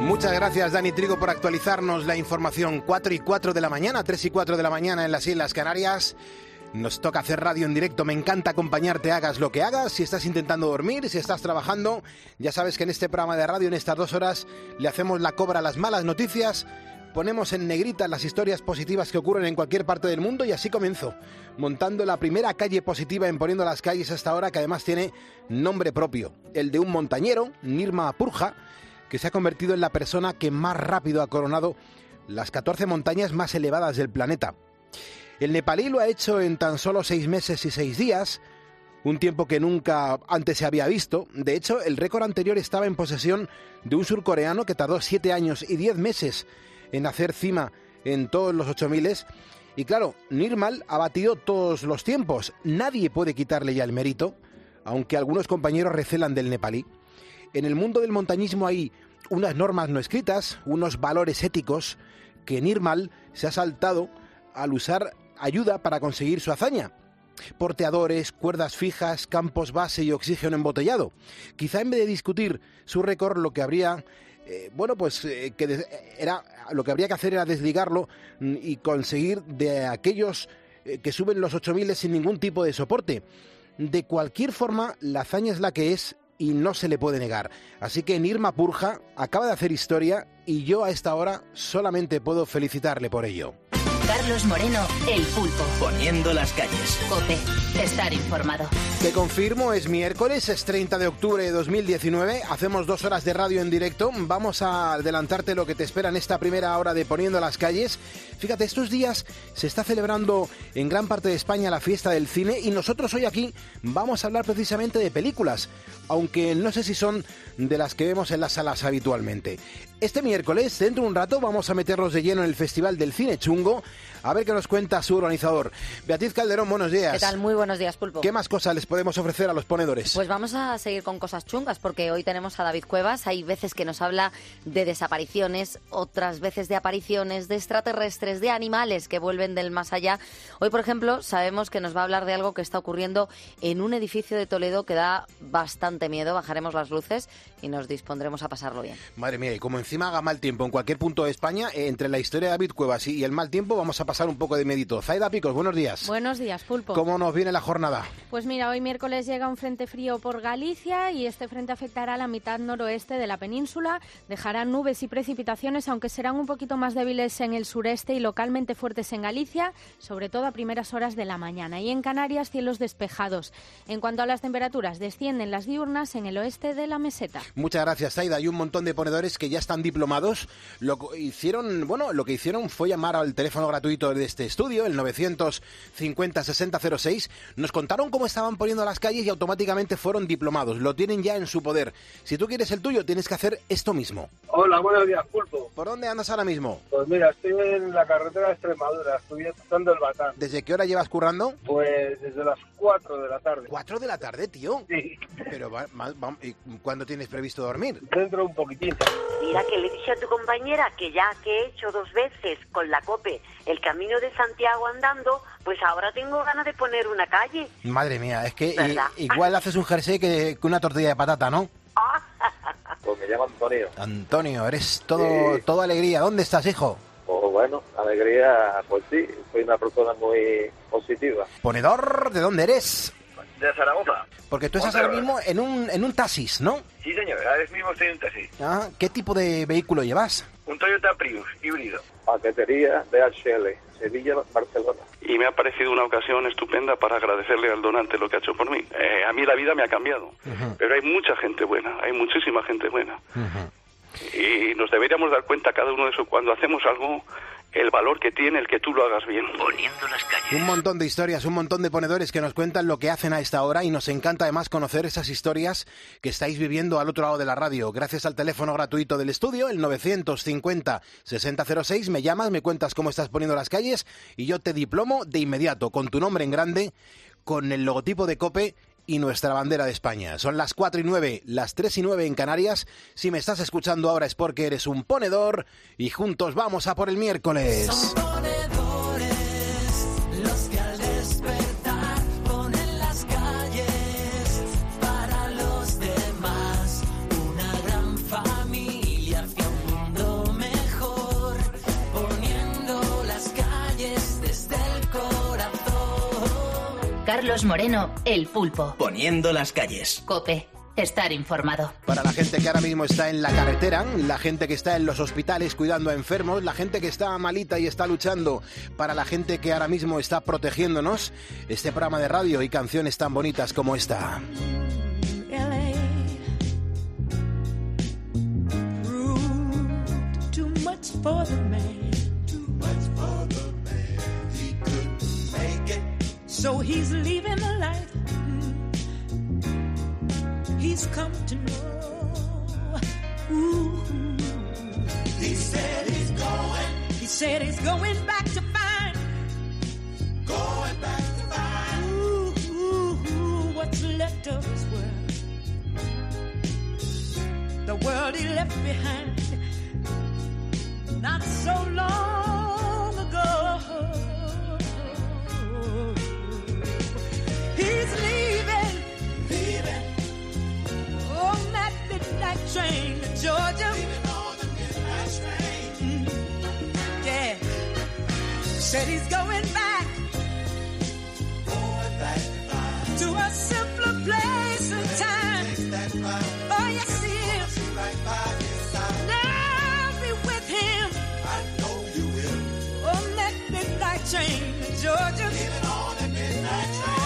Muchas gracias, Dani Trigo, por actualizarnos la información. 4 y 4 de la mañana, 3 y 4 de la mañana en las Islas Canarias. Nos toca hacer radio en directo. Me encanta acompañarte, hagas lo que hagas. Si estás intentando dormir, si estás trabajando, ya sabes que en este programa de radio, en estas 2 horas, le hacemos la cobra a las malas noticias. Ponemos en negrita las historias positivas que ocurren en cualquier parte del mundo y así comienzo, montando la primera calle positiva en Poniendo las Calles hasta ahora, que además tiene nombre propio, el de un montañero, Nirma Purja, que se ha convertido en la persona que más rápido ha coronado las 14 montañas más elevadas del planeta. El nepalí lo ha hecho en tan solo 6 meses y 6 días, un tiempo que nunca antes se había visto. De hecho, el récord anterior estaba en posesión de un surcoreano que tardó 7 años y 10 meses en hacer cima en todos los 8000. Y claro, Nirmal ha batido todos los tiempos. Nadie puede quitarle ya el mérito, aunque algunos compañeros recelan del nepalí. En el mundo del montañismo hay unas normas no escritas, unos valores éticos que Nirmal se ha saltado al usar ayuda para conseguir su hazaña. Porteadores, cuerdas fijas, campos base y oxígeno embotellado. Quizá en vez de discutir su récord, lo que habría lo que habría que hacer era desligarlo y conseguir de aquellos que suben los 8000 sin ningún tipo de soporte. De cualquier forma, la hazaña es la que es y no se le puede negar. Así que Nirma Purja acaba de hacer historia y yo a esta hora solamente puedo felicitarle por ello. Carlos Moreno, El Pulpo. Poniendo las calles. COPE. Estar informado. Te confirmo, es miércoles, es 30 de octubre de 2019. Hacemos 2 horas de radio en directo. Vamos a adelantarte lo que te espera en esta primera hora de Poniendo las Calles. Fíjate, estos días se está celebrando en gran parte de España la fiesta del cine y nosotros hoy aquí vamos a hablar precisamente de películas, aunque no sé si son de las que vemos en las salas habitualmente. Este miércoles, dentro de un rato, vamos a meternos de lleno en el Festival del Cine Chungo, a ver qué nos cuenta su organizador. Beatriz Calderón, buenos días. ¿Qué tal? Muy buenos días, Pulpo. ¿Qué más cosas les podemos ofrecer a los ponedores? Pues vamos a seguir con cosas chungas, porque hoy tenemos a David Cuevas. Hay veces que nos habla de desapariciones, otras veces de apariciones, de extraterrestres, de animales que vuelven del más allá. Hoy, por ejemplo, sabemos que nos va a hablar de algo que está ocurriendo en un edificio de Toledo que da bastante miedo. Bajaremos las luces y nos dispondremos a pasarlo bien. Madre mía, y como encima haga mal tiempo en cualquier punto de España, entre la historia de David Cuevas y el mal tiempo vamos a pasar un poco de miedito. Zaida Picos, buenos días. Buenos días, Pulpo. ¿Cómo nos viene la jornada? Pues mira, hoy miércoles llega un frente frío por Galicia y este frente afectará la mitad noroeste de la península. Dejará nubes y precipitaciones, aunque serán un poquito más débiles en el sureste y localmente fuertes en Galicia, sobre todo a primeras horas de la mañana. Y en Canarias, cielos despejados. En cuanto a las temperaturas, descienden las diurnas en el oeste de la meseta. Muchas gracias, Zaida. Hay un montón de ponedores que ya están diplomados. Lo que hicieron fue llamar al teléfono gratuito de este estudio, el 950-6006. Nos contaron cómo estaban poniendo las calles y automáticamente fueron diplomados. Lo tienen ya en su poder. Si tú quieres el tuyo, tienes que hacer esto mismo. Hola, buenos días, Pulpo. ¿Por dónde andas ahora mismo? Pues mira, estoy en la carretera de Extremadura, estoy cruzando el Batán. ¿Desde qué hora llevas currando? Pues desde las 4 de la tarde. ¿4 de la tarde, tío? Sí. Pero, ¿y cuándo tienes previsto dormir? Dentro un poquitín. Mira, que le dije a tu compañera que ya que he hecho 2 veces con la COPE el Camino de Santiago andando, pues ahora tengo ganas de poner una calle. Madre mía, es que igual haces un jersey que una tortilla de patata, ¿no? Pues me llamo Antonio. Antonio, eres todo alegría. ¿Dónde estás, hijo? Pues bueno, alegría, pues sí, soy una persona muy positiva. ¿Ponedor? ¿De dónde eres? De Zaragoza. Porque tú estás ahora mismo en un taxis, ¿no? Sí, señor, ahora mismo estoy en un taxi. Ah, ¿qué tipo de vehículo llevas? Un Toyota Prius híbrido. Paquetería de HL, Sevilla, Barcelona. Y me ha parecido una ocasión estupenda para agradecerle al donante lo que ha hecho por mí. A mí la vida me ha cambiado, pero hay mucha gente buena, hay muchísima gente buena. Y nos deberíamos dar cuenta cada uno de eso cuando hacemos algo, el valor que tiene el que tú lo hagas bien. Poniendo las calles. Un montón de historias, un montón de ponedores que nos cuentan lo que hacen a esta hora y nos encanta además conocer esas historias que estáis viviendo al otro lado de la radio. Gracias al teléfono gratuito del estudio, el 950-6006, me llamas, me cuentas cómo estás poniendo las calles y yo te diplomo de inmediato con tu nombre en grande, con el logotipo de COPE y nuestra bandera de España. Son las 4:09, las 3:09 en Canarias. Si me estás escuchando ahora es porque eres un ponedor y juntos vamos a por el miércoles. Son ponedores los que al despertar ponen las calles para los demás. Una gran familia hacia un Carlos Moreno, El Pulpo. Poniendo las calles. COPE. Estar informado. Para la gente que ahora mismo está en la carretera, la gente que está en los hospitales cuidando a enfermos, la gente que está malita y está luchando, para la gente que ahora mismo está protegiéndonos, este programa de radio y canciones tan bonitas como esta. For the man, too much for the man. He couldn't make it, so he's leaving the light. He's come to know. Ooh. He said he's going. He said he's going back to find. Going back to find. Ooh, what's left of his world? The world he left behind. Not so long ago. He's leaving on that midnight train to Georgia. Leaving on the midnight train. Yeah. Said he's going back to a simpler place and time. Oh, yes, he is. Train to Georgia. Leaving on the midnight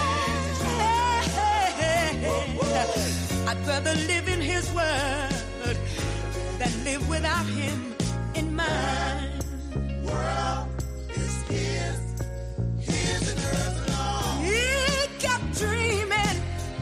train. I'd rather live in his world than live without him in mine. World is his and hers alone. He kept dreaming,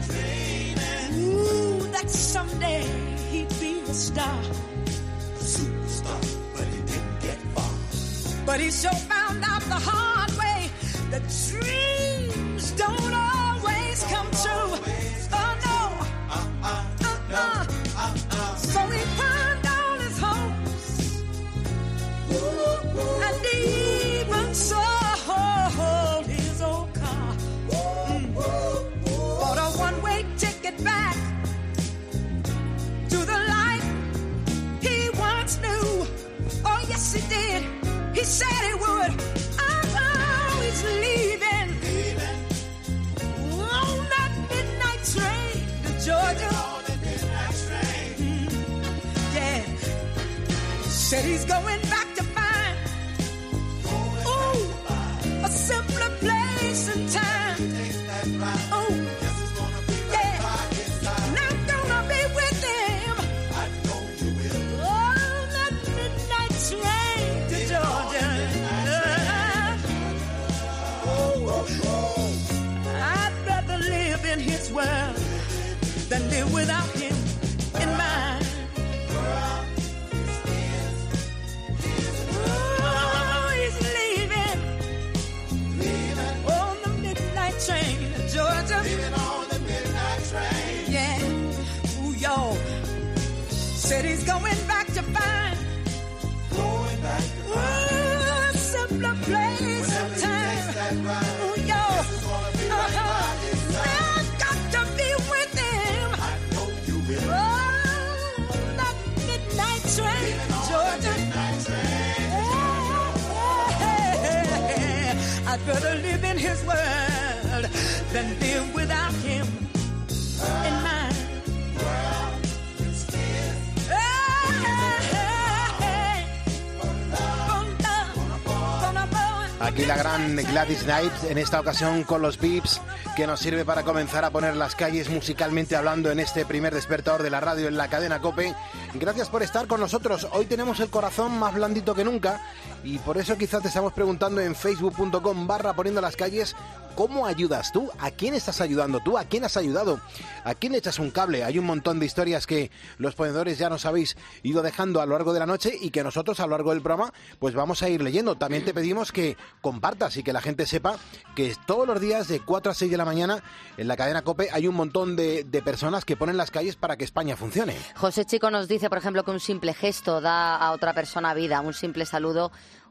ooh, that someday he'd be a star, superstar, but he didn't get far. But he sure found out the hard way that dreams don't always come true. Oh no, So he burned all his hopes, and he even sold his old car. Bought a one-way ticket back to the life he once knew. Oh yes, he did. He said he would. Oh, he's leaving on that midnight train to Georgia. Yeah. Said he's going back to find a simpler place and time. Oh, yeah. And I'm gonna be with him on that midnight train to Georgia. I'd rather live in his world than live without him in mine. Oh, he's leaving on the midnight train to Georgia. Leaving on the midnight train. Yeah. Ooh, y'all. Said he's going back to find a simpler place and time. Ooh, y'all. I've got to be with him. Oh, that midnight train to Georgia. I'd rather live in his world than live without him in mine. Aquí la gran Gladys Knight, en esta ocasión con los Beeps, que nos sirve para comenzar a poner las calles musicalmente hablando en este primer despertador de la radio en la cadena COPE. Gracias por estar con nosotros. Hoy tenemos el corazón más blandito que nunca y por eso quizás te estamos preguntando en facebook.com/poniendo las calles, ¿cómo ayudas tú? ¿A quién estás ayudando tú? ¿A quién has ayudado? ¿A quién le echas un cable? Hay un montón de historias que los ponedores ya nos habéis ido dejando a lo largo de la noche y que nosotros a lo largo del programa pues vamos a ir leyendo. También te pedimos que compartas y que la gente sepa que todos los días de 4 a 6 de la mañana en la cadena COPE hay un montón de personas que ponen las calles para que España funcione. José Chico nos dice, por ejemplo, que un simple gesto da a otra persona vida, un simple saludo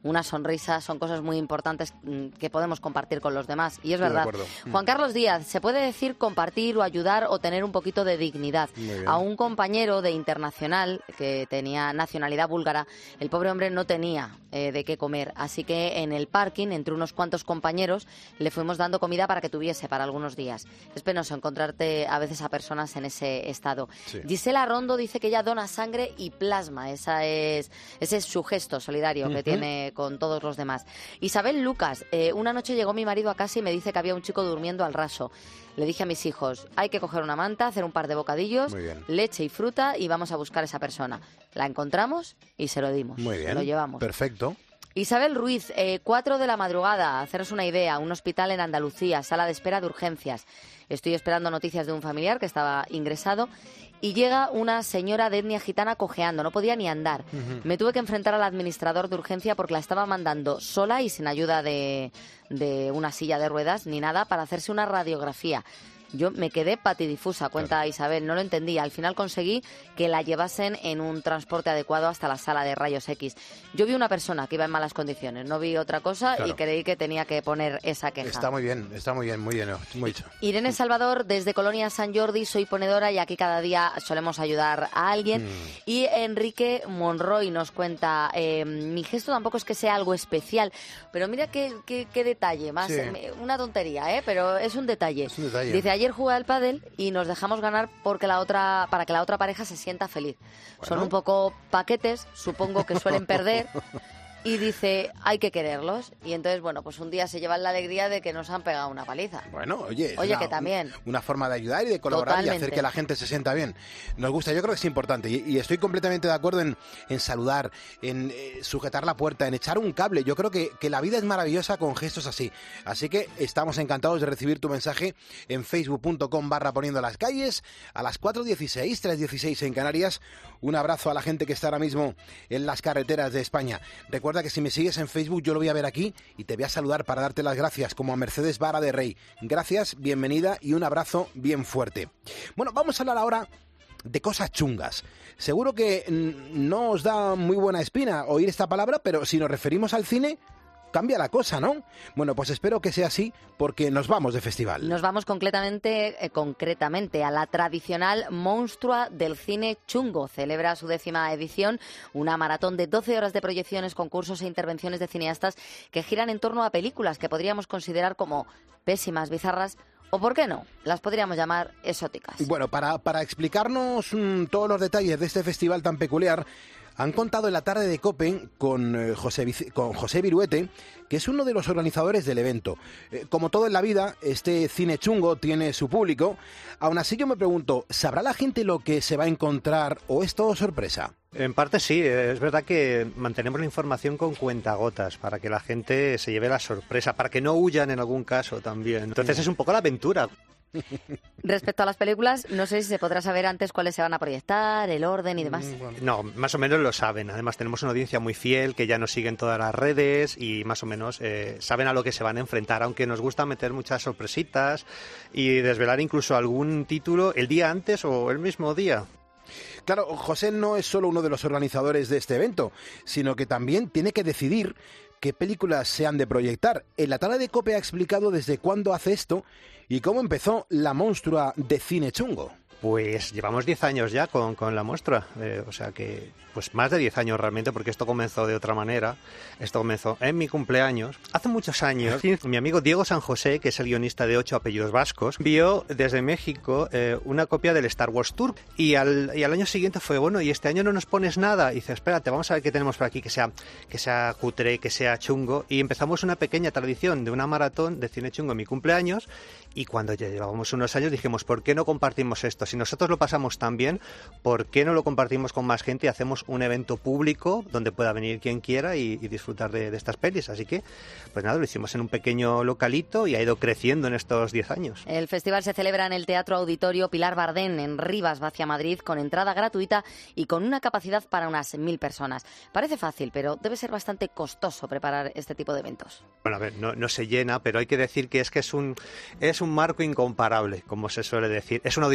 una sonrisa, son cosas muy importantes que podemos compartir con los demás. Y es Estoy de verdad. acuerdo. Juan Carlos Díaz, se puede decir compartir o ayudar o tener un poquito de dignidad. A un compañero de Internacional que tenía nacionalidad búlgara, el pobre hombre no tenía de qué comer. Así que en el parking, entre unos cuantos compañeros, le fuimos dando comida para que tuviese para algunos días. Es penoso encontrarte a veces a personas en ese estado. Sí. Gisela Rondo dice que ella dona sangre y plasma. Ese es su gesto solidario que tiene con todos los demás. Isabel Lucas, una noche llegó mi marido a casa y me dice que había un chico durmiendo al raso. Le dije a mis hijos, hay que coger una manta, hacer un par de bocadillos, Muy bien. leche y fruta y vamos a buscar a esa persona. La encontramos y se lo dimos. Muy bien. Se lo llevamos. Perfecto. Isabel Ruiz, 4 de la madrugada, haceros una idea, un hospital en Andalucía, sala de espera de urgencias. Estoy esperando noticias de un familiar que estaba ingresado y llega una señora de etnia gitana cojeando, no podía ni andar. Me tuve que enfrentar al administrador de urgencia porque la estaba mandando sola y sin ayuda de una silla de ruedas ni nada para hacerse una radiografía. Yo me quedé patidifusa, cuenta Isabel, no lo entendía. Al final conseguí que la llevasen en un transporte adecuado hasta la sala de rayos X. Yo vi una persona que iba en malas condiciones, no vi otra cosa y creí que tenía que poner esa queja. Está muy bien, muy dicho. Irene Salvador, desde Colonia San Jordi, soy ponedora y aquí cada día solemos ayudar a alguien. Y Enrique Monroy nos cuenta, mi gesto tampoco es que sea algo especial, pero mira qué detalle, más una tontería, pero es un detalle. Es un detalle. Dice, ayer jugué al pádel y nos dejamos ganar para que la otra pareja se sienta feliz. Bueno. Son un poco paquetes, supongo que suelen perder. Y dice, hay que quererlos. Y entonces, bueno, pues un día se llevan la alegría de que nos han pegado una paliza. Bueno, oye, que también. Una forma de ayudar y de colaborar Totalmente. y hacer que la gente se sienta bien. Nos gusta, yo creo que es importante. Y estoy completamente de acuerdo en saludar, en sujetar la puerta, en echar un cable. Yo creo que la vida es maravillosa con gestos así. Así que estamos encantados de recibir tu mensaje en facebook.com/poniendo las calles a las 4:16, 3:16 en Canarias. Un abrazo a la gente que está ahora mismo en las carreteras de España. Recuerda que si me sigues en Facebook yo lo voy a ver aquí y te voy a saludar para darte las gracias, como a Mercedes Vara de Rey. Gracias, bienvenida y un abrazo bien fuerte. Bueno, vamos a hablar ahora de cosas chungas. Seguro que no os da muy buena espina oír esta palabra, pero si nos referimos al cine, cambia la cosa, ¿no? Bueno, pues espero que sea así porque nos vamos de festival. Nos vamos concretamente a la tradicional Monstrua del cine chungo. Celebra su 10ª edición, una maratón de 12 horas de proyecciones, concursos e intervenciones de cineastas que giran en torno a películas que podríamos considerar como pésimas, bizarras o, ¿por qué no?, las podríamos llamar exóticas. Bueno, para explicarnos todos los detalles de este festival tan peculiar, han contado en la tarde de COPE con José Viruete, que es uno de los organizadores del evento. Como todo en la vida, este cine chungo tiene su público. Aún así yo me pregunto, ¿sabrá la gente lo que se va a encontrar o es todo sorpresa? En parte sí, es verdad que mantenemos la información con cuentagotas para que la gente se lleve la sorpresa, para que no huyan en algún caso también. Entonces es un poco la aventura. Respecto a las películas, no sé si se podrá saber antes cuáles se van a proyectar, el orden y demás. No, más o menos lo saben. Además tenemos una audiencia muy fiel que ya nos sigue en todas las redes y más o menos saben a lo que se van a enfrentar, aunque nos gusta meter muchas sorpresitas y desvelar incluso algún título el día antes o el mismo día. Claro, José no es solo uno de los organizadores de este evento, sino que también tiene que decidir qué películas se han de proyectar. En la tarde de COPE ha explicado desde cuándo hace esto y cómo empezó la Monstrua de cine chungo. Pues llevamos 10 años ya con la muestra, o sea que pues más de 10 años realmente, porque esto comenzó de otra manera. Esto comenzó en mi cumpleaños. Hace muchos años, mi amigo Diego San José, que es el guionista de 8 apellidos vascos, vio desde México una copia del Star Wars Tour y al año siguiente fue, bueno, ¿y este año no nos pones nada? Y dice, espérate, vamos a ver qué tenemos por aquí, que sea cutre, que sea chungo. Y empezamos una pequeña tradición de una maratón de cine chungo en mi cumpleaños y cuando ya llevábamos unos años dijimos, ¿por qué no compartimos esto? Si nosotros lo pasamos tan bien, ¿por qué no lo compartimos con más gente y hacemos un evento público donde pueda venir quien quiera y disfrutar de estas pelis? Así que, pues nada, lo hicimos en un pequeño localito y ha ido creciendo en estos 10 años. El festival se celebra en el Teatro Auditorio Pilar Bardén, en Rivas, Vacia, Madrid, con entrada gratuita y con una capacidad para unas 1000 personas. Parece fácil, pero debe ser bastante costoso preparar este tipo de eventos. Bueno, a ver, no se llena, pero hay que decir que es un marco incomparable, como se suele decir. Es un auditorio que es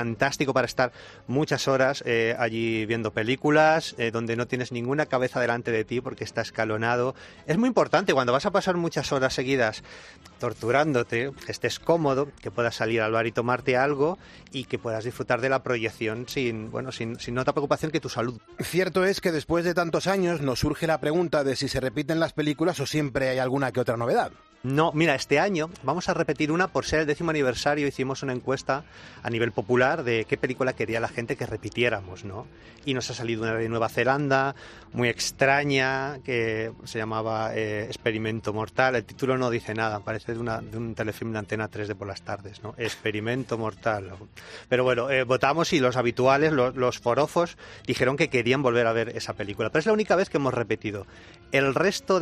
fantástico para estar muchas horas allí viendo películas, donde no tienes ninguna cabeza delante de ti porque está escalonado. Es muy importante cuando vas a pasar muchas horas seguidas torturándote, que estés cómodo, que puedas salir al bar y tomarte algo y que puedas disfrutar de la proyección sin otra preocupación que tu salud. Cierto es que después de tantos años nos surge la pregunta de si se repiten las películas o siempre hay alguna que otra novedad. No, mira, este año vamos a repetir una por ser el 10º aniversario. Hicimos una encuesta a nivel popular de qué película quería la gente que repitiéramos, ¿no? Y nos ha salido una de Nueva Zelanda, muy extraña, que se llamaba Experimento Mortal. El título no dice nada, parece de un telefilm de Antena 3 de por las tardes, ¿no? Experimento Mortal. Pero bueno, votamos y los habituales, los forofos, dijeron que querían volver a ver esa película. Pero es la única vez que hemos repetido. El resto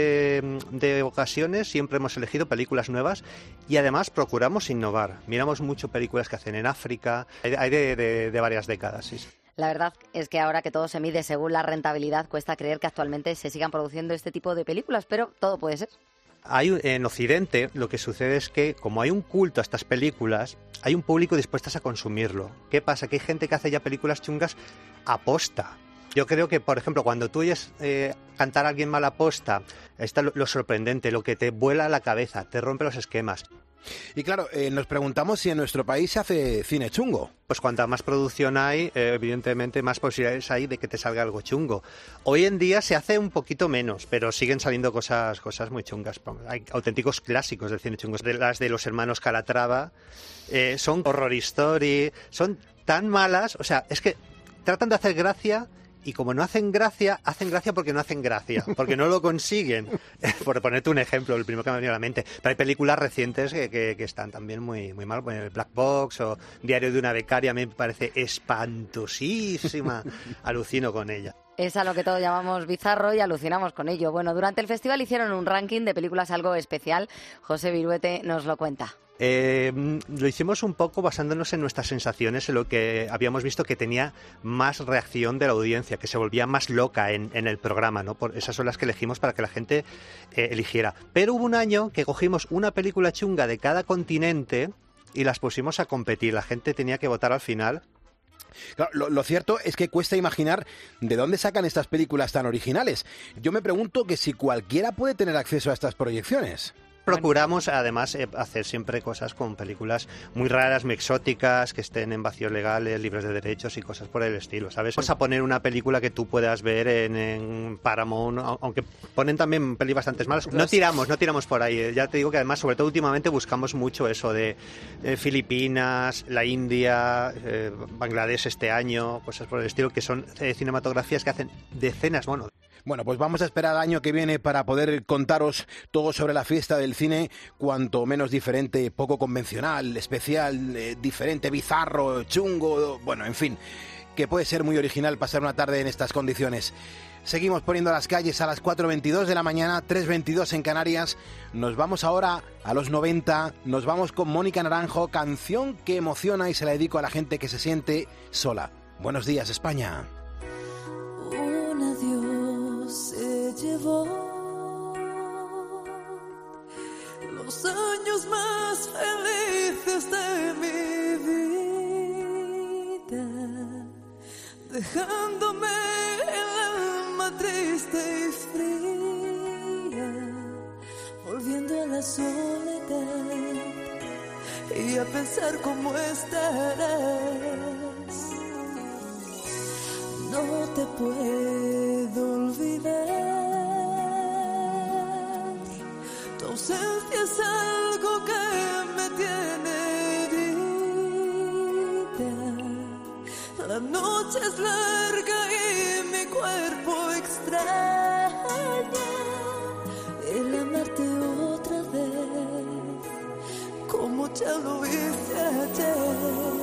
de ocasiones siempre hemos elegido películas nuevas y además procuramos innovar. Miramos mucho películas que hacen en África, hay de varias décadas, sí. La verdad es que ahora que todo se mide según la rentabilidad, cuesta creer que actualmente se sigan produciendo este tipo de películas, pero todo puede ser. En Occidente lo que sucede es que como hay un culto a estas películas, hay un público dispuesto a consumirlo. ¿Qué pasa? Que hay gente que hace ya películas chungas aposta. Yo creo que, por ejemplo, cuando tú oyes cantar a alguien mal aposta, está lo sorprendente, lo que te vuela la cabeza, te rompe los esquemas. Y claro, nos preguntamos si en nuestro país se hace cine chungo. Pues cuanta más producción hay, evidentemente más posibilidades hay de que te salga algo chungo. Hoy en día se hace un poquito menos, pero siguen saliendo cosas muy chungas. Hay auténticos clásicos del cine chungo. Las de los hermanos Calatrava son horror story, son tan malas, o sea, es que tratan de hacer gracia. Y como no hacen gracia porque no hacen gracia, porque no lo consiguen. Por ponerte un ejemplo, el primero que me ha venido a la mente. Pero hay películas recientes que están también muy mal. Bueno, el Black Box o Diario de una becaria a mí me parece espantosísima. Alucino con ella. Es a lo que todos llamamos bizarro y alucinamos con ello. Bueno, durante el festival hicieron un ranking de películas algo especial. José Viruete nos lo cuenta. Lo hicimos un poco basándonos en nuestras sensaciones, en lo que habíamos visto que tenía más reacción de la audiencia, que se volvía más loca en el programa, ¿no? Esas son las que elegimos para que la gente eligiera. Pero hubo un año que cogimos una película chunga de cada continente y las pusimos a competir. La gente tenía que votar al final. Claro, lo cierto es que cuesta imaginar de dónde sacan estas películas tan originales. Yo me pregunto que si cualquiera puede tener acceso a estas proyecciones. Procuramos, además, hacer siempre cosas con películas muy raras, muy exóticas, que estén en vacíos legales, libres de derechos y cosas por el estilo, ¿sabes? Vamos a poner una película que tú puedas ver en Paramount, aunque ponen también pelis bastante malas. No tiramos por ahí. Ya te digo que además, sobre todo últimamente, buscamos mucho eso de Filipinas, la India, Bangladesh este año, cosas por el estilo, que son cinematografías que hacen decenas, Bueno, pues vamos a esperar al año que viene para poder contaros todo sobre la fiesta del cine, cuanto menos diferente, poco convencional, especial, diferente, bizarro, chungo, bueno, en fin, que puede ser muy original pasar una tarde en estas condiciones. Seguimos poniendo las calles a las 4:22 de la mañana, 3:22 en Canarias. Nos vamos ahora a los 90, nos vamos con Mónica Naranjo, canción que emociona y se la dedico a la gente que se siente sola. Buenos días, España. Un adiós se llevó los años más felices de mi vida, dejándome el alma triste y fría, volviendo a la soledad y a pensar cómo estarás. No te puedo olvidar, tu ausencia es algo que me tiene herida. La noche es larga y mi cuerpo extraña el amarte otra vez, como ya lo hice ayer.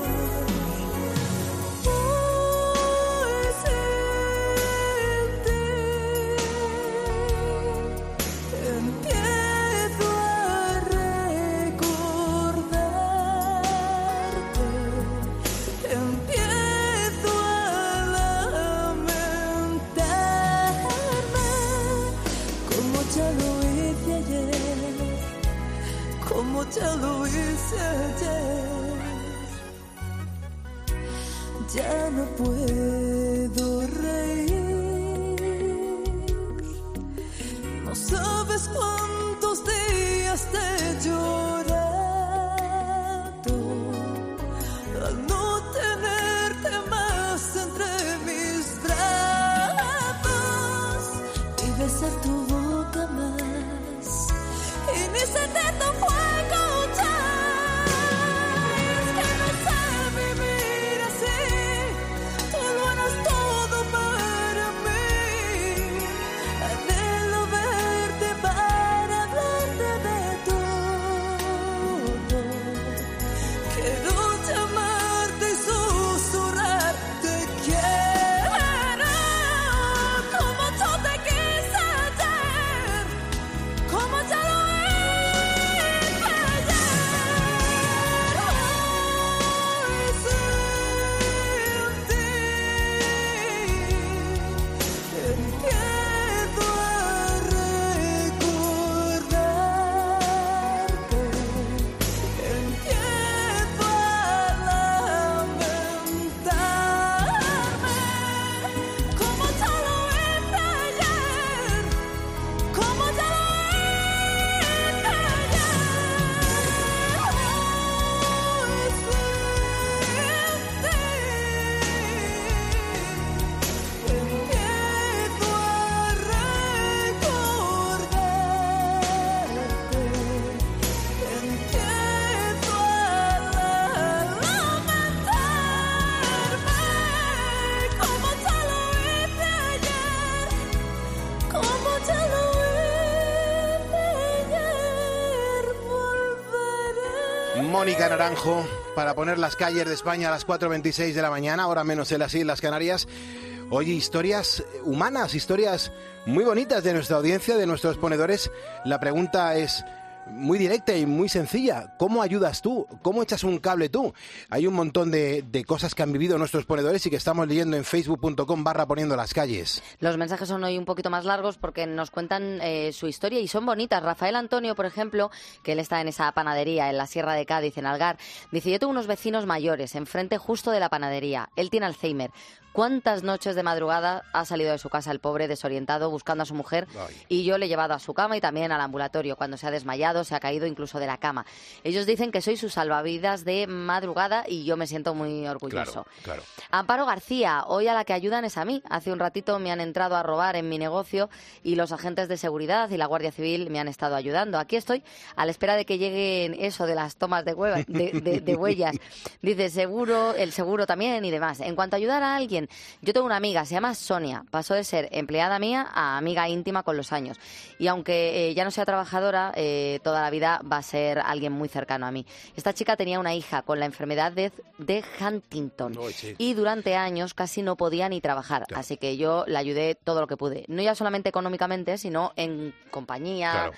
Mónica Naranjo para poner las calles de España a las 4:26 de la mañana, ahora menos en las Islas Canarias. Oye, historias humanas, historias muy bonitas de nuestra audiencia, de nuestros ponedores. La pregunta es muy directa y muy sencilla. ¿Cómo ayudas tú? ¿Cómo echas un cable tú? Hay un montón de cosas que han vivido nuestros ponedores y que estamos leyendo en facebook.com/poniendo las calles. Los mensajes son hoy un poquito más largos porque nos cuentan su historia y son bonitas. Rafael Antonio, por ejemplo, que él está en esa panadería en la Sierra de Cádiz, en Algar, dice: yo tengo unos vecinos mayores enfrente justo de la panadería. Él tiene Alzheimer. ¿Cuántas noches de madrugada ha salido de su casa el pobre desorientado buscando a su mujer? Ay. Y yo le he llevado a su cama y también al ambulatorio cuando se ha desmayado, se ha caído incluso de la cama. Ellos dicen que soy su salvavidas de madrugada y yo me siento muy orgulloso. Claro. Amparo García, hoy a la que ayudan es a mí. Hace un ratito me han entrado a robar en mi negocio y los agentes de seguridad y la Guardia Civil me han estado ayudando. Aquí estoy a la espera de que lleguen eso de las tomas de huellas. Dice el seguro también y demás. En cuanto a ayudar a alguien, yo tengo una amiga, se llama Sonia, pasó de ser empleada mía a amiga íntima con los años. Y aunque ya no sea trabajadora, toda la vida va a ser alguien muy cercano a mí. Esta chica tenía una hija con la enfermedad de Huntington y durante años casi no podía ni trabajar. Claro. Así que yo la ayudé todo lo que pude. No ya solamente económicamente, sino en compañía,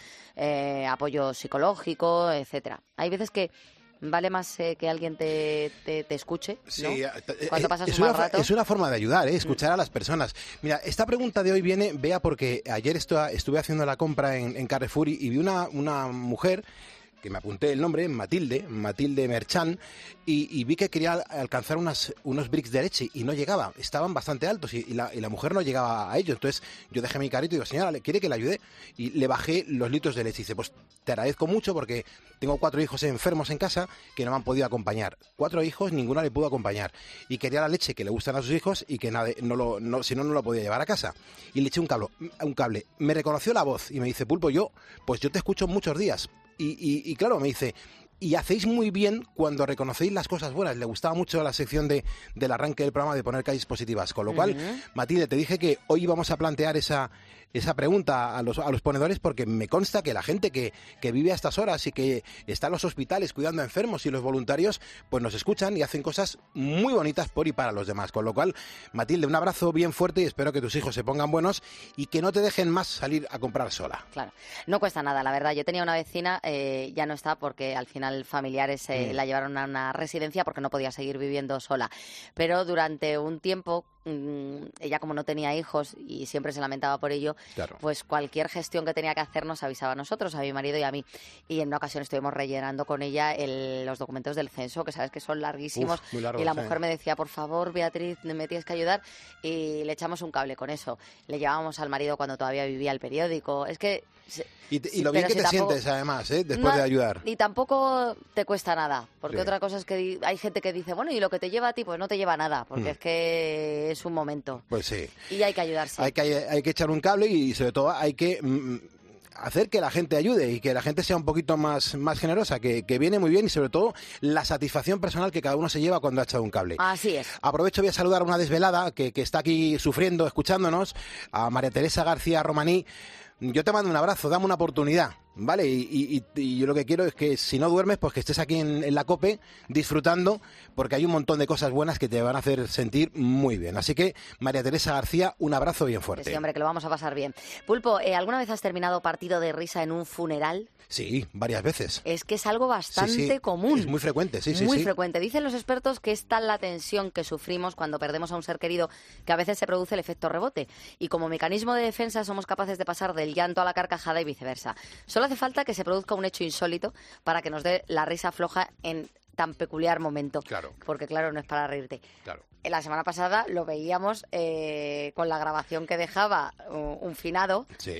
apoyo psicológico, etcétera. Hay veces que vale más que alguien te escuche, ¿no? Sí, cuando pasas un mal rato. Es una forma de ayudar, escuchar a las personas. Mira, esta pregunta de hoy viene, Bea, porque ayer estuve haciendo la compra en Carrefour y vi una mujer, que me apunté el nombre, Matilde Merchan, y vi que quería alcanzar unos bricks de leche y no llegaba, estaban bastante altos y la mujer no llegaba a ellos. Entonces yo dejé mi carrito y digo: señora, ¿quiere que le ayude? Y le bajé los litros de leche y dice: pues te agradezco mucho porque tengo 4 hijos enfermos en casa que no me han podido acompañar. 4 hijos, ninguno le pudo acompañar. Y quería la leche que le gustan a sus hijos y que si no lo podía llevar a casa. Y le eché un cable. Me reconoció la voz y me dice: Pulpo, yo te escucho muchos días. Y claro, me dice: y hacéis muy bien cuando reconocéis las cosas buenas. Le gustaba mucho la sección del arranque del programa de poner calles positivas. Con lo cual, Matilde, te dije que hoy vamos a plantear esa pregunta a los ponedores, porque me consta que la gente que vive a estas horas y que está en los hospitales cuidando a enfermos y los voluntarios, pues nos escuchan y hacen cosas muy bonitas por y para los demás. Con lo cual, Matilde, un abrazo bien fuerte y espero que tus hijos se pongan buenos y que no te dejen más salir a comprar sola. Claro, no cuesta nada, la verdad. Yo tenía una vecina, ya no está porque al final familiares la llevaron a una residencia porque no podía seguir viviendo sola. Pero durante un tiempo, ella como no tenía hijos y siempre se lamentaba por ello, claro, pues cualquier gestión que tenía que hacer nos avisaba a nosotros, a mi marido y a mí. Y en una ocasión estuvimos rellenando con ella los documentos del censo, que sabes que son larguísimos. Muy largos, y la mujer me decía: por favor, Beatriz, me tienes que ayudar. Y le echamos un cable con eso. Le llevábamos al marido cuando todavía vivía el periódico. Es que... Y lo bien que te sientes, además, después de ayudar. Y tampoco te cuesta nada, porque sí. Otra cosa es que hay gente que dice: bueno, ¿y lo que te lleva a ti? Pues no te lleva nada, porque es que es un momento. Pues sí. Y hay que ayudarse. Hay que echar un cable y sobre todo hay que hacer que la gente ayude y que la gente sea un poquito más generosa, que viene muy bien, y sobre todo la satisfacción personal que cada uno se lleva cuando ha echado un cable. Así es. Aprovecho, voy a saludar a una desvelada que está aquí sufriendo, escuchándonos, a María Teresa García Romaní. Yo te mando un abrazo, dame una oportunidad, ¿vale? Y yo lo que quiero es que si no duermes, pues que estés aquí en la COPE disfrutando, porque hay un montón de cosas buenas que te van a hacer sentir muy bien. Así que, María Teresa García, un abrazo bien fuerte. Sí, hombre, que lo vamos a pasar bien. Pulpo, ¿alguna vez has terminado partido de risa en un funeral? Sí, varias veces. Es que es algo bastante común. Es muy frecuente, sí. Muy frecuente. Dicen los expertos que es tal la tensión que sufrimos cuando perdemos a un ser querido que a veces se produce el efecto rebote. Y como mecanismo de defensa somos capaces de pasar del llanto a la carcajada y viceversa. Solo hace falta que se produzca un hecho insólito para que nos dé la risa floja en tan peculiar momento. Claro. Porque, claro, no es para reírte. Claro. La semana pasada lo veíamos con la grabación que dejaba un finado. Sí.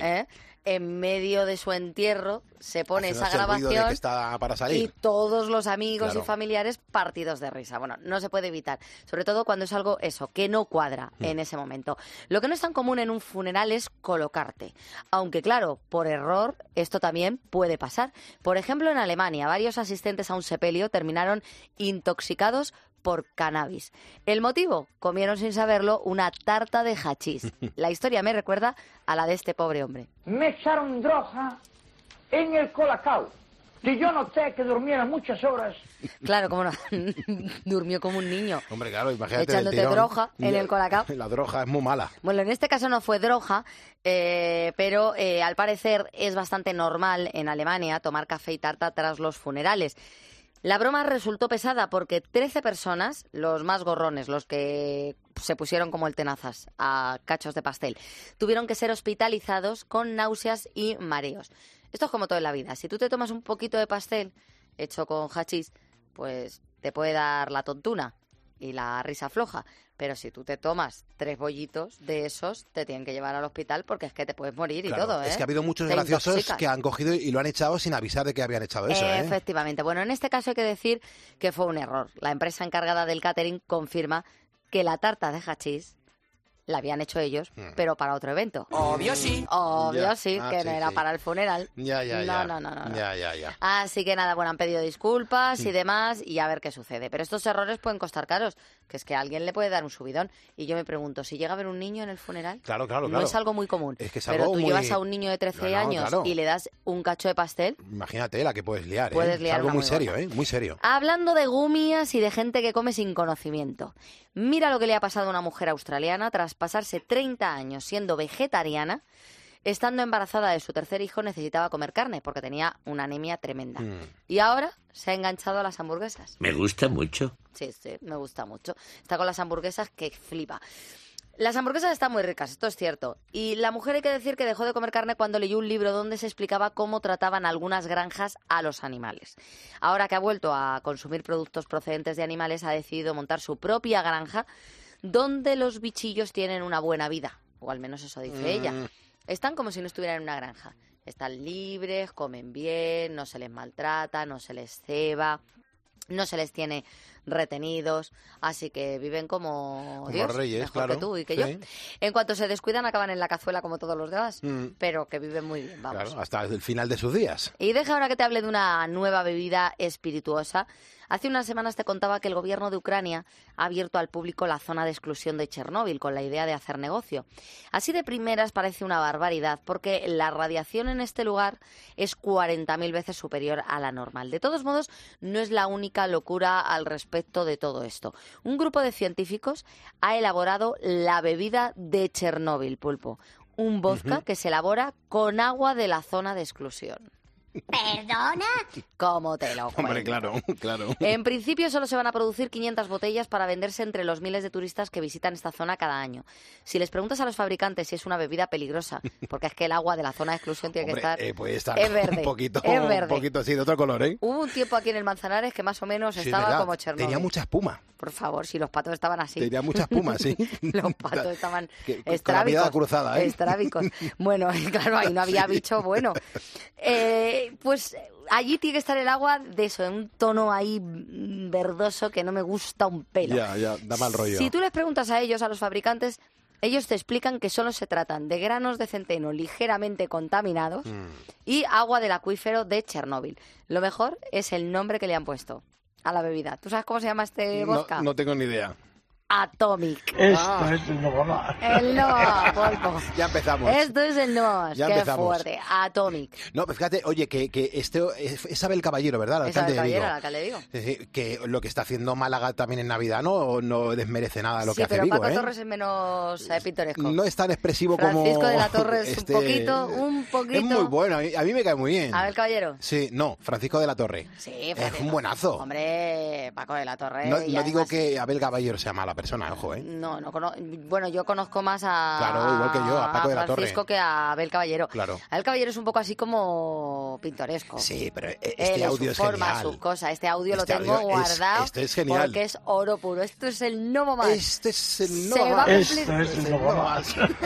En medio de su entierro se pone esa grabación de que está para salir. Y todos los amigos Claro. y familiares partidos de risa. Bueno, no se puede evitar, sobre todo cuando es algo que no cuadra en ese momento. Lo que no es tan común en un funeral es colocarte, aunque claro, por error esto también puede pasar. Por ejemplo, en Alemania, varios asistentes a un sepelio terminaron intoxicados por cannabis. ¿El motivo? Comieron sin saberlo una tarta de hachís. La historia me recuerda a la de este pobre hombre. Me echaron droga en el colacao. Si yo noté que durmiera muchas horas. Claro, cómo no. Durmió como un niño. Hombre, claro, imagínate. Echándote droga en el colacao. La droga es muy mala. Bueno, en este caso no fue droga, pero al parecer es bastante normal en Alemania tomar café y tarta tras los funerales. La broma resultó pesada porque 13 personas, los más gorrones, los que se pusieron como el tenazas a cachos de pastel, tuvieron que ser hospitalizados con náuseas y mareos. Esto es como todo en la vida. Si tú te tomas un poquito de pastel hecho con hachís, pues te puede dar la tontuna y la risa floja. Pero si tú te tomas 3 bollitos de esos, te tienen que llevar al hospital porque es que te puedes morir y todo, ¿eh? Es que ha habido muchos Te graciosos intoxicas. que han cogido y lo han echado sin avisar de que habían echado eso, ¿eh? Efectivamente. Bueno, en este caso hay que decir que fue un error. La empresa encargada del catering confirma que la tarta de hachís la habían hecho ellos, pero para otro evento. Obvio sí. Obvio Ya. sí, Ah, que sí, no era sí. para el funeral. Ya. No. Ya. Así que nada, bueno, han pedido disculpas y demás y a ver qué sucede. Pero estos errores pueden costar caros, que es que a alguien le puede dar un subidón. Y yo me pregunto, si llega a haber un niño en el funeral, Claro. no es algo muy común. Es que es pero algo tú muy- llevas a un niño de 13 No, años claro. y le das un cacho de pastel. Imagínate la que puedes liar, ¿eh? Puedes Es liar algo una muy muy serio, gorda. ¿eh? Muy serio. Hablando de gumias y de gente que come sin conocimiento. Mira lo que le ha pasado a una mujer australiana tras pasarse 30 años siendo vegetariana. Estando embarazada de su tercer hijo necesitaba comer carne porque tenía una anemia tremenda. Y ahora se ha enganchado a las hamburguesas. Me gusta mucho. Sí, me gusta mucho. Está con las hamburguesas que flipa. Las hamburguesas están muy ricas, esto es cierto. Y la mujer hay que decir que dejó de comer carne cuando leyó un libro donde se explicaba cómo trataban algunas granjas a los animales. Ahora que ha vuelto a consumir productos procedentes de animales, ha decidido montar su propia granja donde los bichillos tienen una buena vida. O al menos eso dice ella. Están como si no estuvieran en una granja. Están libres, comen bien, no se les maltrata, no se les ceba, no se les tiene retenidos, así que viven como Dios, reyes, mejor claro. que tú y que Sí. yo. En cuanto se descuidan acaban en la cazuela como todos los demás, pero que viven muy bien, vamos. Claro, hasta el final de sus días. Y deja ahora que te hable de una nueva bebida espirituosa. Hace unas semanas te contaba que el gobierno de Ucrania ha abierto al público la zona de exclusión de Chernóbil con la idea de hacer negocio. Así de primeras parece una barbaridad porque la radiación en este lugar es 40.000 veces superior a la normal. De todos modos, no es la única locura al respecto de todo esto. Un grupo de científicos ha elaborado la bebida de Chernóbil, Pulpo. Un vodka que se elabora con agua de la zona de exclusión. ¿Perdona? ¿Cómo te lo cuento? Hombre, claro. En principio solo se van a producir 500 botellas para venderse entre los miles de turistas que visitan esta zona cada año. Si les preguntas a los fabricantes si es una bebida peligrosa, porque es que el agua de la zona de exclusión tiene Hombre, que estar... puede estar es verde, un poquito así, de otro color, ¿eh? Hubo un tiempo aquí en el Manzanares que más o menos Sí, estaba ¿verdad? como Chernóbil. Tenía mucha espuma. Por favor, si los patos estaban así. Tenía mucha espuma, sí. Los patos estaban Con la estrábicos. mirada cruzada, ¿eh? Estrábicos. Bueno, claro, ahí no había bicho bueno. Pues allí tiene que estar el agua de eso, en un tono ahí verdoso que no me gusta un pelo. Ya, da mal rollo. Si tú les preguntas a ellos, a los fabricantes, ellos te explican que solo se tratan de granos de centeno ligeramente contaminados y agua del acuífero de Chernóbil. Lo mejor es el nombre que le han pusto a la bebida. ¿Tú sabes cómo se llama este vodka? No tengo ni idea. Atomic. Esto es el Nova. El Nova, Polpo. Ya empezamos. Esto es el Nova. Ya Qué empezamos. fuerte. Atomic. No, pues fíjate, oye, que es Abel Caballero, ¿verdad? El Esa alcalde de Vigo. caballera, la que le digo. Es decir, que lo que está haciendo Málaga también en Navidad no desmerece nada de lo Sí, que hace pero Vigo, Paco ¿eh? Torres es menos pintoresco. No es tan expresivo como... Francisco de la Torre es un poquito. Es muy bueno, a mí me cae muy bien. Abel Caballero. Sí, no, Francisco de la Torre. Sí, Es Francisco. un buenazo. Hombre, Paco de la Torre. No y digo además- que Abel Caballero sea mala persona, ojo, ¿eh? No bueno, yo conozco más a... Claro, igual que yo, a Paco de la Torre. Francisco que a Abel Caballero. Claro. Abel Caballero es un poco así como pintoresco. Sí, pero Él, este audio es su forma, genial. sus cosas. Este audio Este lo tengo audio es- guardado este es genial. porque es oro puro. Esto es el Novo Más. Este es el Se Nova va a Más. cumplir- Esto es el Nova.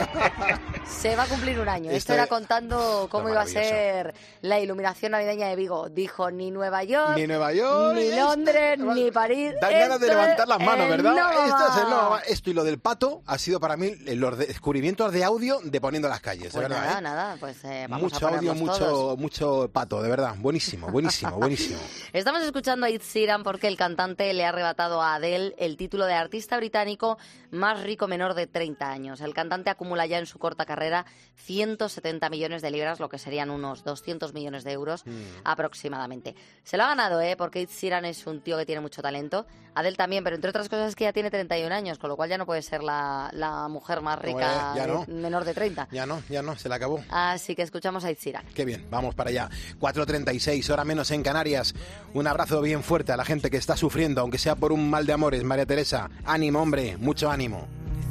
Se va a cumplir un año. Esto Esto era es- contando cómo Lo iba a maravilloso. ser la iluminación navideña de Vigo. Dijo ni Nueva York, Ni Nueva York, ni esto- Londres, ni París. Dan ganas de Esto levantar las manos, es ¿verdad? Nova Esto Esto y lo del pato ha sido para mí los descubrimientos de audio de Poniendo las calles, pues de verdad. Nada, pues vamos mucho a audio, todos. mucho pato, de verdad. Buenísimo. Estamos escuchando a Ed Sheeran porque el cantante le ha arrebatado a Adele el título de artista británico más rico menor de 30 años. El cantante acumula ya en su corta carrera 170 millones de libras, lo que serían unos 200 millones de euros aproximadamente. Se lo ha ganado, porque Ed Sheeran es un tío que tiene mucho talento. Adele también, pero entre otras cosas es que ya tiene 31 años, con lo cual ya no puede ser la mujer más rica menor de 30. Ya no, se la acabó. Así que escuchamos a Ed Sheeran. Qué bien, vamos para allá. 4:36, hora menos en Canarias. Un abrazo bien fuerte a la gente que está sufriendo, aunque sea por un mal de amores. María Teresa, ánimo, hombre, mucho ánimo.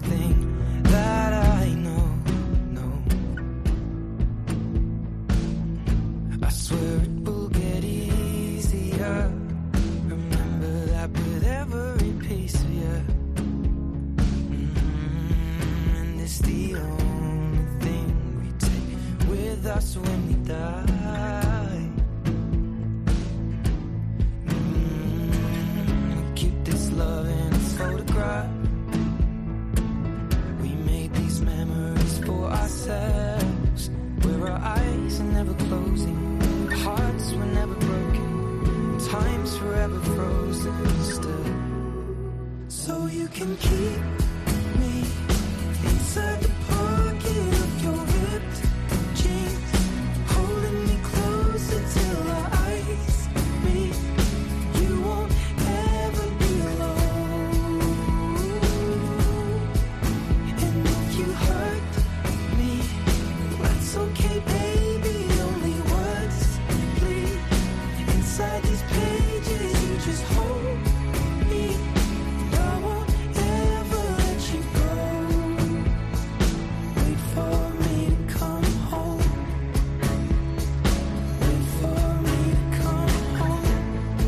Us when we die. Keep this love in its photograph. We made these memories for ourselves, where our eyes are never closing, hearts were never broken, time's forever frozen still. So you can keep me inside the pocket of your ripped jeans, holding me closer till our eyes meet. You won't ever be alone. And if you hurt me, that's okay, baby. Only words bleed inside these pages. You just hold me. I won't ever let you go. Wait for me to come home. Wait for me to come home.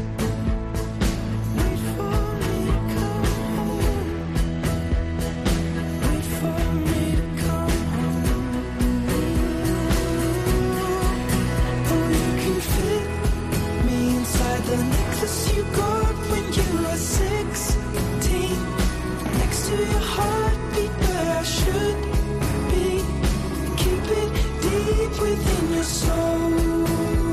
Wait for me to come home. Wait for me to come home. Oh, you can fit me inside the necklace you got when you were 16, next to your heartbeat where I should be. Keep it deep within your soul.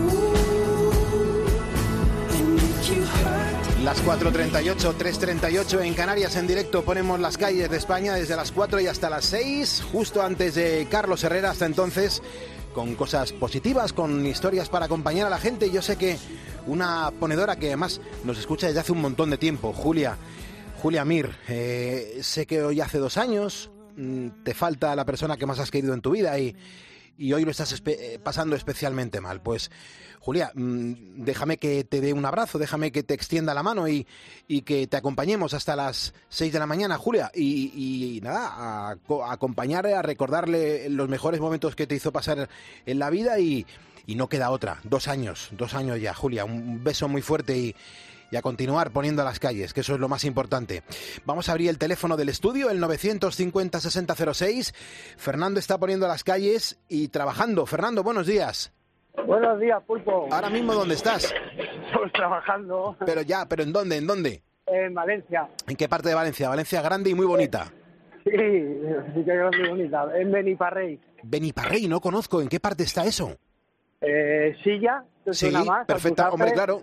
And if you hurt Las 4:38, 3:38 en Canarias en directo. Ponemos las calles de España desde las 4 y hasta las 6, justo antes de Carlos Herrera. Hasta entonces, con cosas positivas, con historias para acompañar a la gente. Yo sé que una ponedora que además nos escucha desde hace un montón de tiempo, Julia Mir, sé que hoy hace 2 años, te falta la persona que más has querido en tu vida y hoy lo estás pasando especialmente mal. Pues, Julia, déjame que te dé un abrazo, déjame que te extienda la mano y que te acompañemos hasta las 6 de la mañana, Julia. Y nada, a acompañarle, a recordarle los mejores momentos que te hizo pasar en la vida y no queda otra. 2 años ya, Julia. Un beso muy fuerte y a continuar poniendo a las calles, que eso es lo más importante. Vamos a abrir el teléfono del estudio, el 950-6006. Fernando está poniendo a las calles y trabajando. Fernando, buenos días. Buenos días, Pulpo. Ahora mismo, ¿dónde estás? Pues trabajando. ¿Pero en dónde? En Valencia. ¿En qué parte de Valencia? Valencia grande y muy bonita. Sí, sí que grande y bonita. En Beniparrey. Beniparrey, no conozco. ¿En qué parte está eso? Silla. Sí, más, perfecta. Hombre, claro.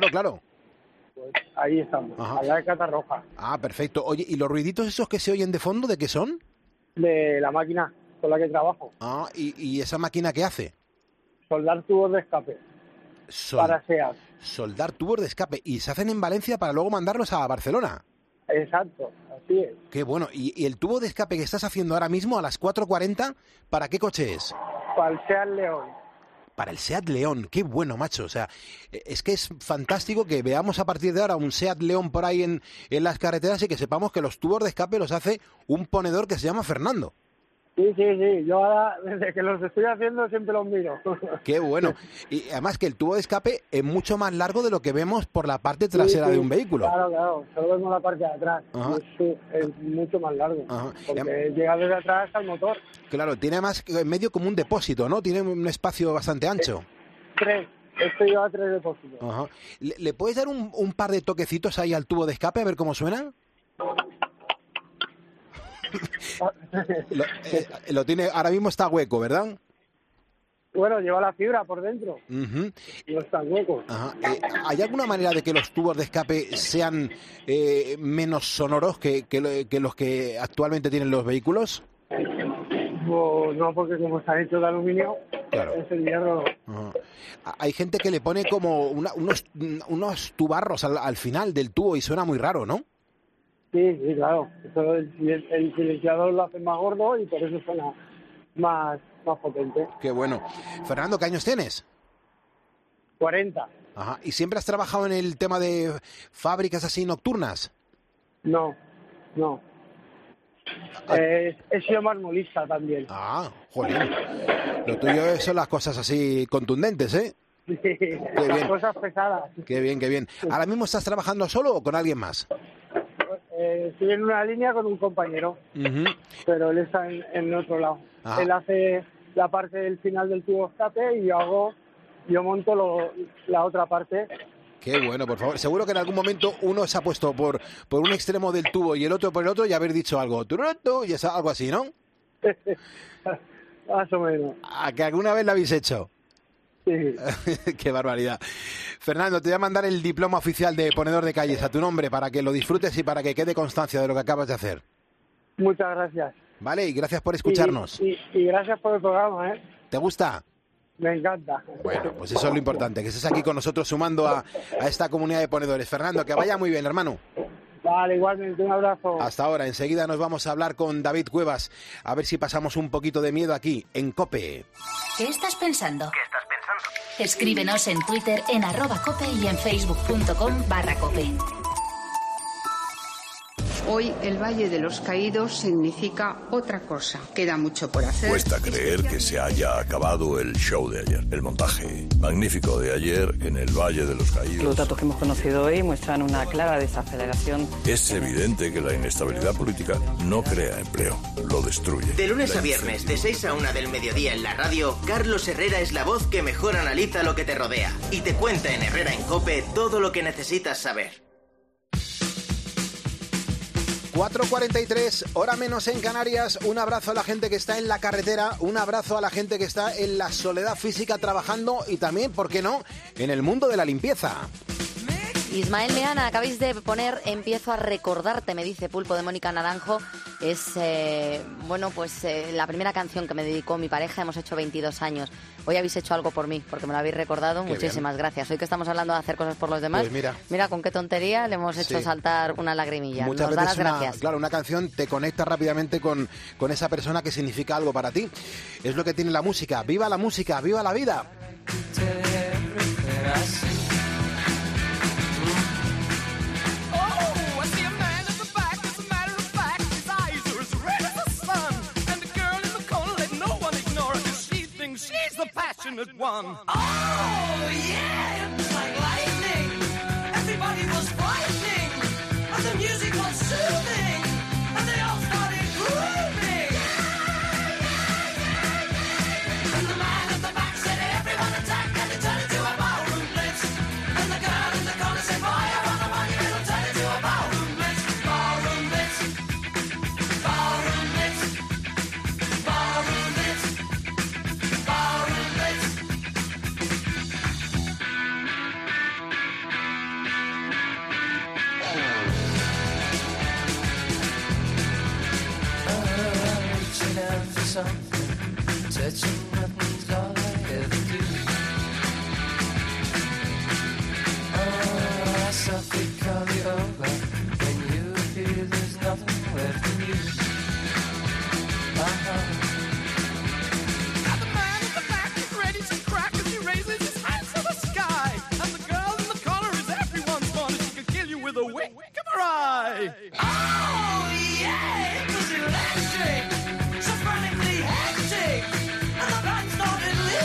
Pues ahí estamos, Ajá. allá de Catarroja. Ah, perfecto. Oye, ¿y los ruiditos esos que se oyen de fondo, de qué son? De la máquina con la que trabajo. Ah, ¿y esa máquina qué hace? Soldar tubos de escape para SEAT. Soldar tubos de escape. ¿Y se hacen en Valencia para luego mandarlos a Barcelona? Exacto, así es. Qué bueno. ¿Y el tubo de escape que estás haciendo ahora mismo a las 4:40, para qué coche es? Para el SEAT León. Para el SEAT León, qué bueno, macho. O sea, es que es fantástico que veamos a partir de ahora un SEAT León por ahí en las carreteras y que sepamos que los tubos de escape los hace un ponedor que se llama Fernando. Sí. Yo ahora, desde que los estoy haciendo, siempre los miro. Qué bueno. Y además que el tubo de escape es mucho más largo de lo que vemos por la parte trasera de un vehículo. Claro. Solo vemos la parte de atrás. Es mucho más largo. Ajá. Porque llega desde atrás hasta el motor. Claro, tiene además en medio como un depósito, ¿no? Tiene un espacio bastante ancho. 3. Este lleva 3 depósitos. Ajá. ¿Le puedes dar un par de toquecitos ahí al tubo de escape a ver cómo suena? Lo tiene, ahora mismo está hueco, ¿verdad? Bueno, lleva la fibra por dentro. Uh-huh. No está hueco. Ajá. ¿Hay alguna manera de que los tubos de escape sean menos sonoros que los que actualmente tienen los vehículos? No, porque como están hechos de aluminio, claro, es el hierro. Uh-huh. Hay gente que le pone como unos tubarros al final del tubo y suena muy raro, ¿no? Sí, claro. Eso, el silenciador lo hace más gordo y por eso suena más potente. Qué bueno. Fernando, ¿qué años tienes? 40. Ajá. ¿Y siempre has trabajado en el tema de fábricas así nocturnas? No. He sido marmolista también. Joder. Lo tuyo son las cosas así contundentes, ¿eh? Sí, Qué las bien. cosas pesadas. Qué bien. ¿Ahora mismo estás trabajando solo o con alguien más? Estoy en una línea con un compañero, Uh-huh. pero él está en otro lado. Ajá. Él hace la parte del final del tubo escape y yo monto la otra parte. Qué bueno, por favor. Seguro que en algún momento uno se ha puesto por un extremo del tubo y el otro por el otro y haber dicho algo. Turutu, y es algo así, ¿no? Más o menos. ¿A que alguna vez lo habéis hecho? Sí. Qué barbaridad. Fernando, te voy a mandar el diploma oficial de ponedor de calles a tu nombre para que lo disfrutes y para que quede constancia de lo que acabas de hacer. Muchas gracias. Vale, y gracias por escucharnos. Y gracias por el programa, ¿eh? ¿Te gusta? Me encanta. Bueno, pues eso es lo importante, que estés aquí con nosotros sumando a esta comunidad de ponedores. Fernando, que vaya muy bien, hermano. Vale, igualmente, un abrazo. Hasta ahora, enseguida nos vamos a hablar con David Cuevas, a ver si pasamos un poquito de miedo aquí, en COPE. ¿Qué estás pensando? Escríbenos en Twitter en @cope y en facebook.com/cope. Hoy el Valle de los Caídos significa otra cosa. Queda mucho por hacer. Cuesta creer que se haya acabado el show de ayer, el montaje magnífico de ayer en el Valle de los Caídos. Los datos que hemos conocido hoy muestran una clara desaceleración. Es evidente que la inestabilidad política no crea empleo, lo destruye. De lunes a viernes, de 6 a 1 del mediodía en la radio, Carlos Herrera es la voz que mejor analiza lo que te rodea y te cuenta en Herrera en COPE todo lo que necesitas saber. 4:43, hora menos en Canarias. Un abrazo a la gente que está en la carretera, un abrazo a la gente que está en la soledad física trabajando y también, ¿por qué no?, en el mundo de la limpieza. Ismael Meana, acabáis de poner Empiezo a recordarte, me dice Pulpo, de Mónica Naranjo. Es, la primera canción que me dedicó mi pareja. Hemos hecho 22 años. Hoy habéis hecho algo por mí, porque me lo habéis recordado. Qué Muchísimas gracias. Hoy que estamos hablando de hacer cosas por los demás, Pues mira con qué tontería le hemos hecho saltar una lagrimilla. Muchas Nos da veces las gracias. una canción te conecta rápidamente con esa persona que significa algo para ti. Es lo que tiene la música. ¡Viva la música! ¡Viva la vida! She's the passionate one. Oh, yeah, it was like lightning. Everybody was frightening. And the music was soothing. And they all started grooving. And the man at the back said, everyone attack. And it turned into a ballroom blitz. And the girl in the corner said, fire on the one, it'll turn into a ballroom blitz. Ballroom blitz. Ballroom blitz. Ballroom blitz. Something, touching nothing's all I ever do. Oh, I softly call you over. When you appear, there's nothing left of you. Now the man in the back is ready to crack as he raises his hands to the sky. And the girl in the corner is everyone's fun. She could kill you with a wink of her eye. Oh, yeah, it was electric. So frantically hectic, and the band started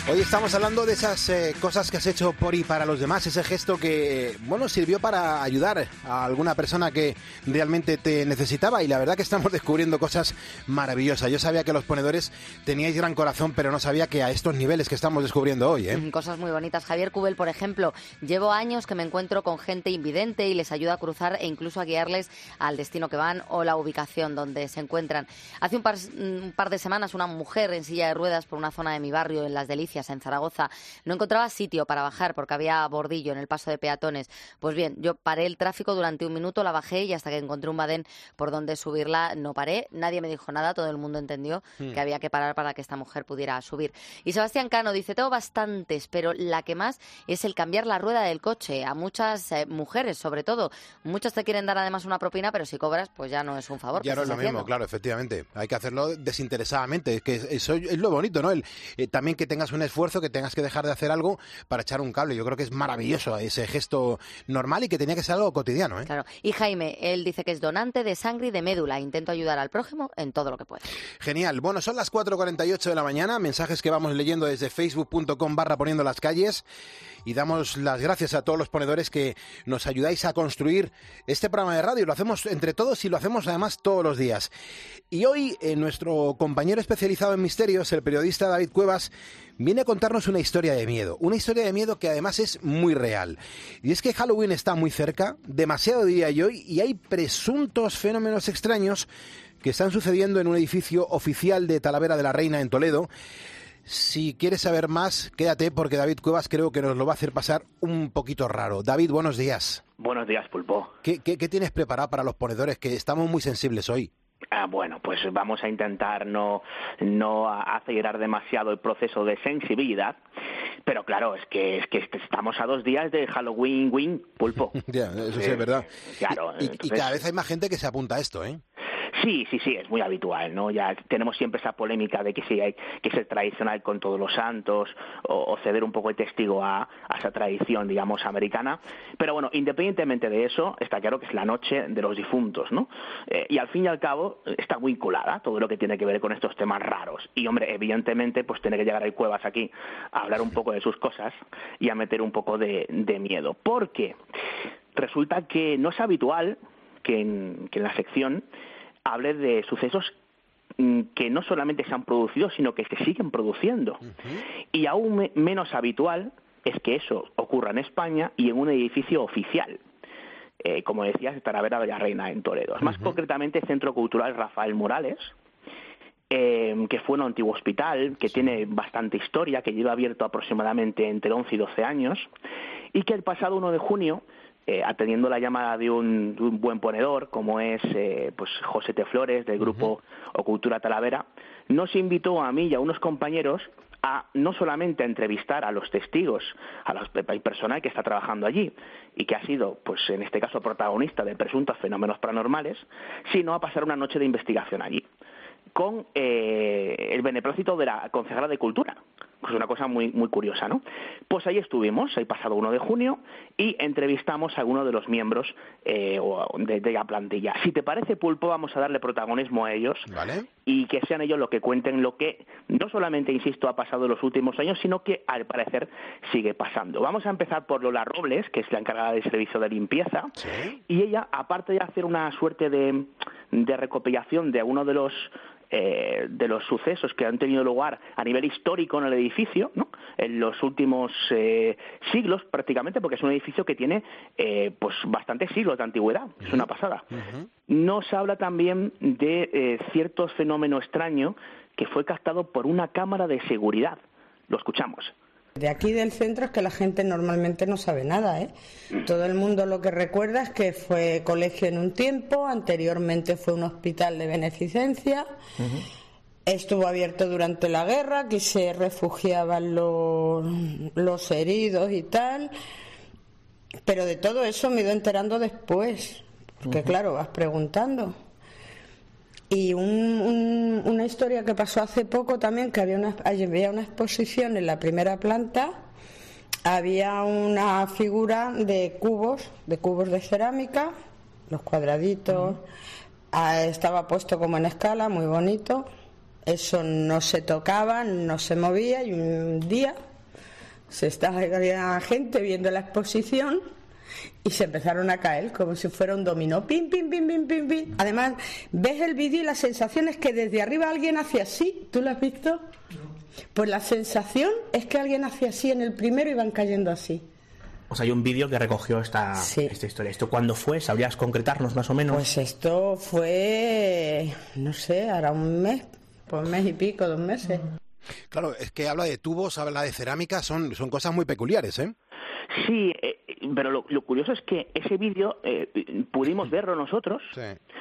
Hoy estamos hablando de esas cosas que has hecho por y para los demás, ese gesto que, bueno, sirvió para ayudar a alguna persona que realmente te necesitaba, y la verdad que estamos descubriendo cosas maravillosas. Yo sabía que los ponedores teníais gran corazón, pero no sabía que a estos niveles que estamos descubriendo hoy, ¿eh? Cosas muy bonitas. Javier Cubel, por ejemplo, llevo años que me encuentro con gente invidente y les ayuda a cruzar e incluso a guiarles al destino que van o la ubicación donde se encuentran. Hace un par de semanas una mujer en silla de ruedas por una zona de mi barrio, en Las Delicias, en Zaragoza, no encontraba sitio para bajar porque había bordillo en el paso de peatones. Pues bien, yo paré el tráfico durante un minuto, la bajé y hasta que encontré un badén por donde subirla no paré. Nadie me dijo nada, todo el mundo entendió que había que parar para que esta mujer pudiera subir. Y Sebastián Cano dice, tengo bastantes, pero la que más es el cambiar la rueda del coche. A muchas mujeres, sobre todo. Muchas te quieren dar además una propina, pero si cobras, pues ya no es un favor. Ya no es lo mismo, claro, efectivamente. Hay que hacerlo desinteresadamente. Es que eso es lo bonito, ¿no? También que tengas un esfuerzo, que tengas que dejar de hacer algo para echar un cable. Yo creo que es maravilloso ese gesto normal y que tenía que ser algo cotidiano, ¿eh? Claro. Y Jaime, él dice que es donante de sangre y de médula. Intento ayudar al prójimo en todo lo que pueda. Genial. Bueno, son las 4:48 de la mañana. Mensajes que vamos leyendo desde facebook.com/poniendo las calles. Y damos las gracias a todos los ponedores que nos ayudáis a construir este programa de radio. Lo hacemos entre todos y lo hacemos además todos los días. Y hoy nuestro compañero especializado en misterios, el periodista David Cuevas, viene a contarnos una historia de miedo. Una historia de miedo que además es muy real. Y es que Halloween está muy cerca, demasiado diría yo, y hay presuntos fenómenos extraños que están sucediendo en un edificio oficial de Talavera de la Reina en Toledo. Si quieres saber más, quédate porque David Cuevas creo que nos lo va a hacer pasar un poquito raro. David, buenos días. Buenos días, Pulpo. ¿Qué tienes preparado para los ponedores, que estamos muy sensibles hoy? Bueno, pues vamos a intentar no acelerar demasiado el proceso de sensibilidad, pero claro, es que estamos a 2 días de Halloween, Pulpo. Ya, eso sí es verdad. Claro. Y cada vez hay más gente que se apunta a esto, ¿eh? Sí, es muy habitual, ¿no? Ya tenemos siempre esa polémica de que si hay que ser tradicional con todos los santos o ceder un poco el testigo a esa tradición, digamos, americana. Pero bueno, independientemente de eso, está claro que es la noche de los difuntos, ¿no? Y al fin y al cabo está vinculada todo lo que tiene que ver con estos temas raros. Y, hombre, evidentemente, pues tiene que llegar el Cuevas aquí a hablar un poco de sus cosas y a meter un poco de miedo. Porque resulta que no es habitual que en la sección hable de sucesos que no solamente se han producido, sino que se siguen produciendo. Y aún menos habitual es que eso ocurra en España y en un edificio oficial. Como decías, Talavera de la Reina en Toledo. Más concretamente, Centro Cultural Rafael Morales, que fue un antiguo hospital, que tiene bastante historia, que lleva abierto aproximadamente entre 11 y 12 años, y que el pasado 1 de junio, atendiendo la llamada de un buen ponedor, como es pues José T. Flores, del grupo O Cultura Talavera, nos invitó a mí y a unos compañeros a no solamente a entrevistar a los testigos, al personal que está trabajando allí y que ha sido, pues en este caso, protagonista de presuntos fenómenos paranormales, sino a pasar una noche de investigación allí, con el beneplácito de la concejala de Cultura. Pues una cosa muy curiosa, ¿no? Pues ahí estuvimos, el pasado 1 de junio, y entrevistamos a algunos de los miembros de la plantilla. Si te parece, Pulpo, vamos a darle protagonismo a ellos. ¿Vale? Y que sean ellos los que cuenten lo que no solamente, insisto, ha pasado en los últimos años, sino que al parecer sigue pasando. Vamos a empezar por Lola Robles, que es la encargada del servicio de limpieza. ¿Sí? Y ella, aparte de hacer una suerte de recopilación de algunos de los sucesos que han tenido lugar a nivel histórico en el edificio, ¿no? En los últimos siglos prácticamente, porque es un edificio que tiene pues bastantes siglos de antigüedad, es una pasada. Nos habla también de cierto fenómeno extraño que fue captado por una cámara de seguridad. Lo escuchamos. De aquí del centro es que la gente normalmente no sabe nada, ¿eh? Todo el mundo lo que recuerda es que fue colegio en un tiempo, anteriormente fue un hospital de beneficencia, estuvo abierto durante la guerra, aquí se refugiaban los heridos y tal, pero de todo eso me he ido enterando después, porque claro, vas preguntando. Y una historia que pasó hace poco también, que había una exposición en la primera planta, había una figura de cubos de cerámica, los cuadraditos, estaba puesto como en escala, muy bonito, Eso no se tocaba, no se movía, y un día había gente viendo la exposición y se empezaron a caer como si fuera un dominó, pim, pim, pim, pim, pim, pim. Además, ves el vídeo y la sensación es que desde arriba alguien hace así. ¿Tú lo has visto? Pues la sensación es que alguien hacía así en el primero y van cayendo así. O sea, hay un vídeo que recogió esta historia. ¿Esto cuándo fue? ¿Sabrías concretarnos más o menos? Pues esto fue, no sé, ahora un mes, pues un mes y pico, 2 meses. Claro, es que habla de tubos, habla de cerámica, son cosas muy peculiares, ¿eh? Sí, pero lo curioso es que ese vídeo pudimos verlo nosotros. Sí.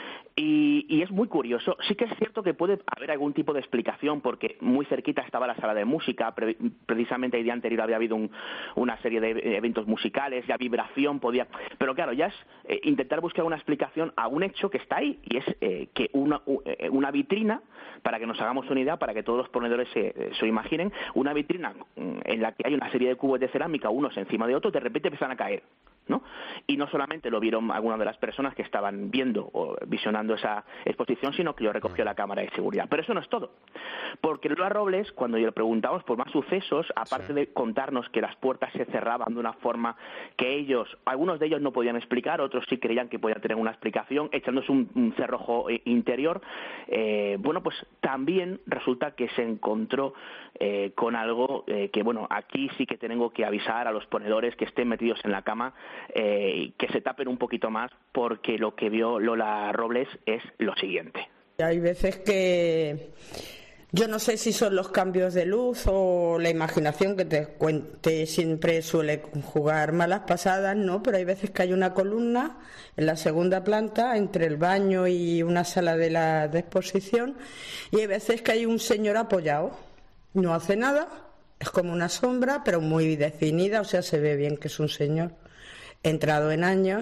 Y es muy curioso. Sí que es cierto que puede haber algún tipo de explicación, porque muy cerquita estaba la sala de música. Precisamente el día anterior había habido una serie de eventos musicales, ya vibración podía... Pero claro, ya es intentar buscar una explicación a un hecho que está ahí, y es que una vitrina, para que nos hagamos una idea, para que todos los ponedores se lo imaginen, una vitrina en la que hay una serie de cubos de cerámica, unos encima de otros, de repente empiezan a caer, ¿no? Y no solamente lo vieron algunas de las personas que estaban viendo o visionando esa exposición, sino que lo recogió la cámara de seguridad. Pero eso no es todo, porque Lola Robles, cuando le preguntamos por más sucesos, aparte de contarnos que las puertas se cerraban de una forma que algunos de ellos no podían explicar, otros sí creían que podían tener una explicación, echándose un cerrojo interior, bueno, pues también resulta que se encontró con algo que, bueno, aquí sí que tengo que avisar a los ponedores que estén metidos en la cama, que se tapen un poquito más, porque lo que vio Lola Robles es lo siguiente. Hay veces que yo no sé si son los cambios de luz o la imaginación que te siempre suele jugar malas pasadas, ¿no? Pero hay veces que hay una columna en la segunda planta entre el baño y una sala de exposición, y hay veces que hay un señor apoyado, no hace nada, es como una sombra pero muy definida, o sea, se ve bien que es un señor entrado en años,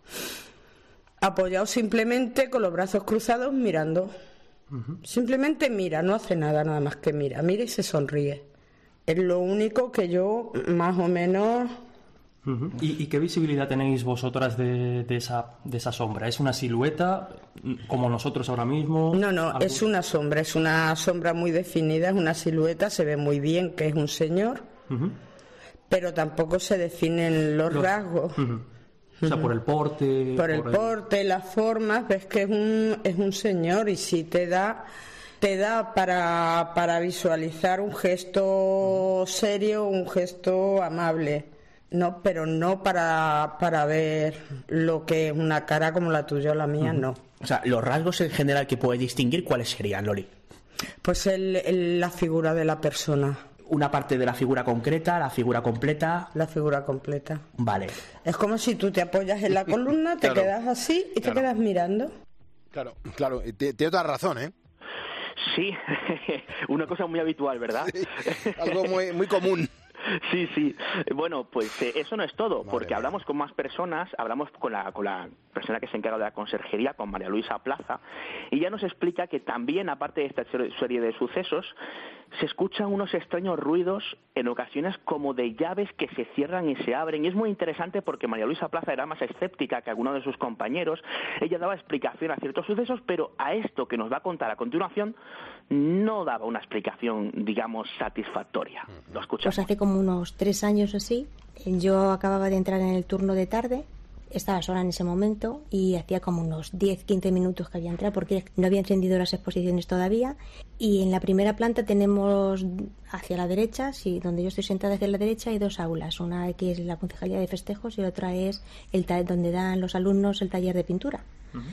apoyado simplemente con los brazos cruzados mirando. Simplemente mira, no hace nada, nada más que mira y se sonríe. Es lo único que yo más o menos... ¿Y qué visibilidad tenéis vosotras de esa sombra? ¿Es una silueta como nosotros ahora mismo? No, es una sombra muy definida, es una silueta, se ve muy bien que es un señor, pero tampoco se definen los rasgos. O sea, por el porte... Por el porte, las formas, ves que es un señor, y sí te da para visualizar un gesto serio, un gesto amable, no, pero no para ver lo que es una cara como la tuya o la mía, no. O sea, los rasgos en general que puedes distinguir, ¿cuáles serían, Loli? Pues la figura de la persona. ¿Una parte de la figura concreta, la figura completa? La figura completa. Vale. Es como si tú te apoyas en la columna, te quedas así y te quedas mirando. Claro, tiene toda razón, ¿eh? Sí, una cosa muy habitual, ¿verdad? Sí, algo muy común. Sí. Bueno, pues eso no es todo, porque hablamos con más personas, hablamos con la persona que se encarga de la conserjería, con María Luisa Plaza, y ella nos explica que también, aparte de esta serie de sucesos, se escuchan unos extraños ruidos, en ocasiones como de llaves que se cierran y se abren, y es muy interesante porque María Luisa Plaza era más escéptica que alguno de sus compañeros. Ella daba explicación a ciertos sucesos, pero a esto que nos va a contar a continuación no daba una explicación, digamos, satisfactoria. Lo escuchamos. Pues hace como unos 3 años así, yo acababa de entrar en el turno de tarde, estaba sola en ese momento y hacía como unos 10-15 minutos que había entrado, porque no había encendido las exposiciones todavía, y en la primera planta tenemos hacia la derecha, donde yo estoy sentada hacia la derecha, hay 2 aulas, una que es la Concejalía de Festejos y otra es donde dan los alumnos el taller de pintura.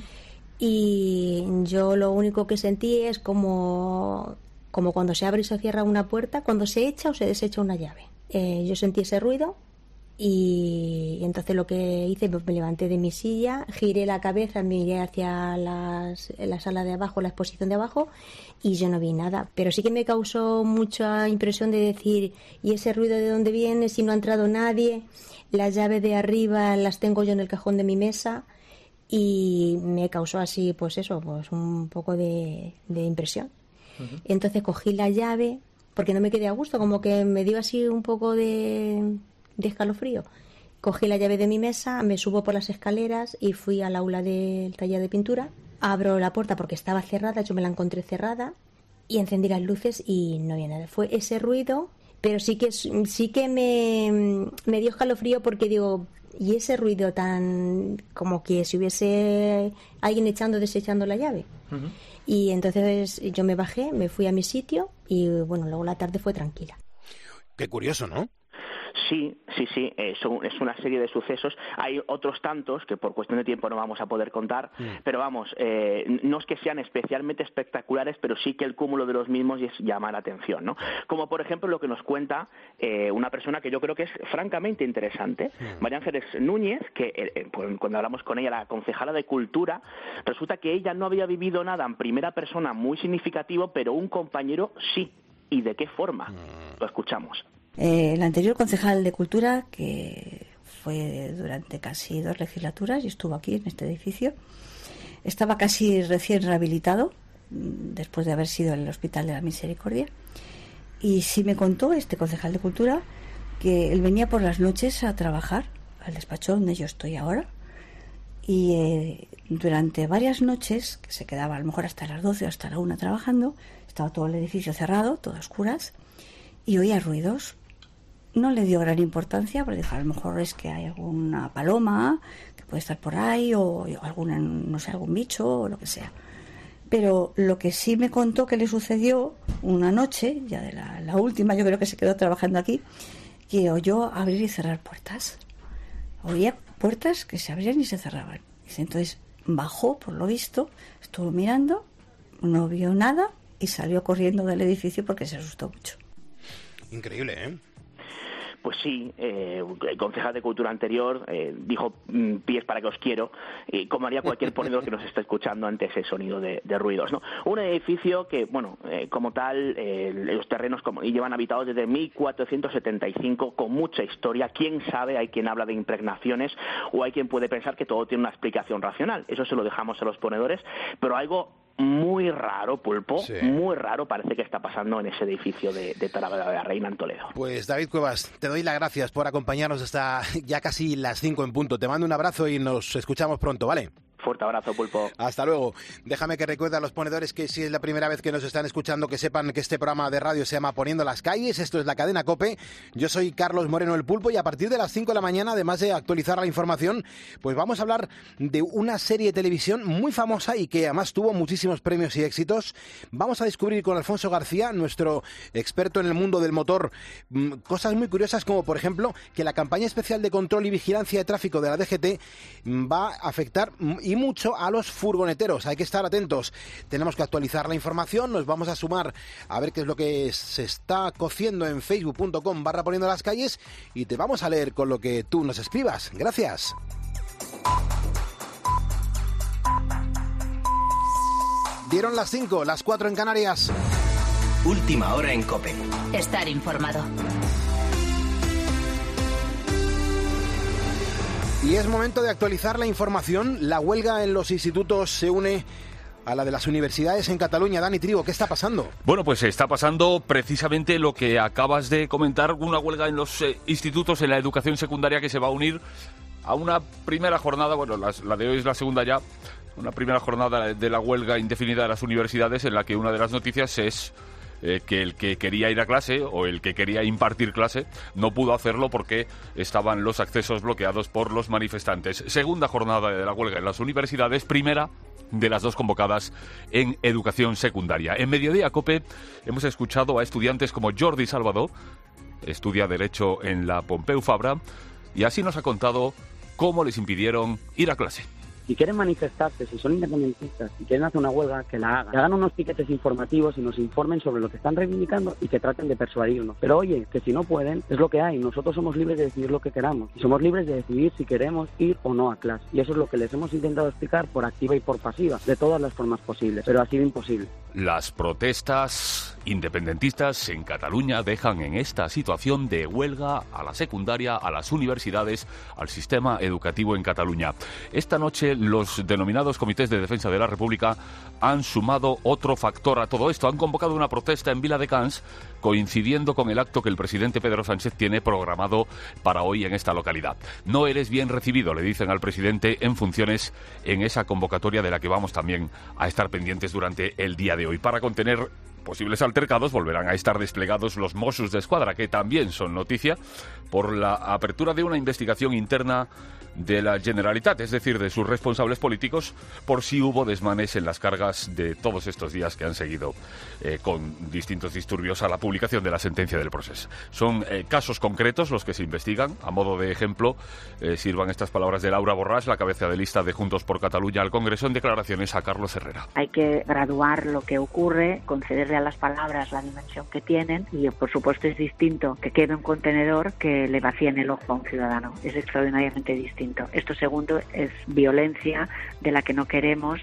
Y yo lo único que sentí es como cuando se abre y se cierra una puerta, cuando se echa o se desecha una llave. Yo sentí ese ruido y entonces lo que hice, pues me levanté de mi silla, giré la cabeza, miré hacia la sala de abajo, la exposición de abajo, y yo no vi nada. Pero sí que me causó mucha impresión de decir, ¿y ese ruido de dónde viene si no ha entrado nadie? Las llaves de arriba las tengo yo en el cajón de mi mesa. Y me causó así, pues un poco de impresión. Entonces cogí la llave, porque no me quedé a gusto, como que me dio así un poco de escalofrío. Cogí la llave de mi mesa, me subo por las escaleras y fui al aula del taller de pintura. Abro la puerta porque estaba cerrada, yo me la encontré cerrada, y encendí las luces y no había nada. Fue ese ruido, pero sí que me dio escalofrío porque digo, y ese ruido tan como que si hubiese alguien desechando la llave. Uh-huh. Y entonces yo me bajé, me fui a mi sitio y bueno, luego la tarde fue tranquila. Qué curioso, ¿no? Sí, es una serie de sucesos. Hay otros tantos que por cuestión de tiempo no vamos a poder contar, pero vamos, no es que sean especialmente espectaculares, pero sí que el cúmulo de los mismos llama la atención, ¿no? Como por ejemplo lo que nos cuenta una persona que yo creo que es francamente interesante, María Ángeles Núñez, que cuando hablamos con ella, la concejala de Cultura, resulta que ella no había vivido nada en primera persona muy significativo, pero un compañero sí. ¿Y de qué forma? Lo escuchamos. El anterior concejal de Cultura, que fue durante casi 2 legislaturas y estuvo aquí en este edificio, estaba casi recién rehabilitado después de haber sido en el Hospital de la Misericordia, y sí me contó este concejal de Cultura que él venía por las noches a trabajar al despacho donde yo estoy ahora, y durante varias noches, que se quedaba a lo mejor hasta las 12 o hasta la 1 trabajando, estaba todo el edificio cerrado, todo a oscuras, y oía ruidos. No le dio gran importancia, porque dijo, a lo mejor es que hay alguna paloma que puede estar por ahí, o alguna, no sé, algún bicho o lo que sea. Pero lo que sí me contó que le sucedió una noche, ya de la última, yo creo que se quedó trabajando aquí, que oyó abrir y cerrar puertas. Oía puertas que se abrían y se cerraban. Entonces bajó, por lo visto, estuvo mirando, no vio nada y salió corriendo del edificio porque se asustó mucho. Increíble, ¿eh? Pues sí, el concejal de Cultura anterior dijo pies para que os quiero, como haría cualquier ponedor que nos esté escuchando ante ese sonido de ruidos, ¿no? Un edificio que, bueno, como tal, los terrenos llevan habitados desde 1475, con mucha historia. ¿Quién sabe? Hay quien habla de impregnaciones, o hay quien puede pensar que todo tiene una explicación racional. Eso se lo dejamos a los ponedores, pero algo muy raro, Pulpo, sí, muy raro parece que está pasando en ese edificio de Talavera de la Reina en Toledo. Pues David Cuevas, te doy las gracias por acompañarnos hasta ya casi las 5 en punto. Te mando un abrazo y nos escuchamos pronto, ¿vale? Fuerte abrazo, Pulpo. Hasta luego. Déjame que recuerde a los ponedores que si es la primera vez que nos están escuchando, que sepan que este programa de radio se llama Poniendo las Calles. Esto es la cadena COPE. Yo soy Carlos Moreno el Pulpo, y a partir de las 5 de la mañana, además de actualizar la información, pues vamos a hablar de una serie de televisión muy famosa y que además tuvo muchísimos premios y éxitos. Vamos a descubrir con Alfonso García, nuestro experto en el mundo del motor, cosas muy curiosas, como por ejemplo que la campaña especial de control y vigilancia de tráfico de la DGT va a afectar y mucho a los furgoneteros. Hay que estar atentos. Tenemos que actualizar la información. Nos vamos a sumar a ver qué es lo que se está cociendo en facebook.com/poniendo las calles, y te vamos a leer con lo que tú nos escribas. Gracias. Dieron las 5, las 4 en Canarias. Última hora en COPE. Estar informado. Y es momento de actualizar la información. La huelga en los institutos se une a la de las universidades en Cataluña. Dani Trigo, ¿qué está pasando? Bueno, pues está pasando precisamente lo que acabas de comentar, una huelga en los institutos, en la educación secundaria, que se va a unir a una primera jornada, bueno, la de hoy es la segunda ya, una primera jornada de la huelga indefinida de las universidades, en la que una de las noticias es que el que quería ir a clase o el que quería impartir clase no pudo hacerlo porque estaban los accesos bloqueados por los manifestantes. Segunda jornada de la huelga en las universidades, primera de las 2 convocadas en educación secundaria. En Mediodía COPE hemos escuchado a estudiantes como Jordi Salvador, estudia Derecho en la Pompeu Fabra, y así nos ha contado cómo les impidieron ir a clase. Si quieren manifestarse, si son independentistas, si quieren hacer una huelga, que la hagan. Que hagan unos piquetes informativos y nos informen sobre lo que están reivindicando y que traten de persuadirnos. Pero oye, que si no pueden, es lo que hay. Nosotros somos libres de decidir lo que queramos. Y somos libres de decidir si queremos ir o no a clase. Y eso es lo que les hemos intentado explicar por activa y por pasiva, de todas las formas posibles. Pero ha sido imposible. Las protestas independentistas en Cataluña dejan en esta situación de huelga a la secundaria, a las universidades, al sistema educativo en Cataluña. Esta noche los denominados Comités de Defensa de la República han sumado otro factor a todo esto. Han convocado una protesta en Viladecans, coincidiendo con el acto que el presidente Pedro Sánchez tiene programado para hoy en esta localidad. No eres bien recibido, le dicen al presidente en funciones en esa convocatoria, de la que vamos también a estar pendientes durante el día de hoy. Para contener posibles altercados volverán a estar desplegados los Mossos d'Esquadra, que también son noticia por la apertura de una investigación interna de la Generalitat, es decir, de sus responsables políticos, por si hubo desmanes en las cargas de todos estos días que han seguido con distintos disturbios a la publicación de la sentencia del proceso. Son casos concretos los que se investigan. A modo de ejemplo, sirvan estas palabras de Laura Borràs, la cabeza de lista de Juntos por Cataluña al Congreso, en declaraciones a Carlos Herrera. Hay que graduar lo que ocurre, concederle a las palabras la dimensión que tienen y, por supuesto, es distinto que quede un contenedor que le vacíen el ojo a un ciudadano. Es extraordinariamente distinto. Esto segundo es violencia de la que no queremos.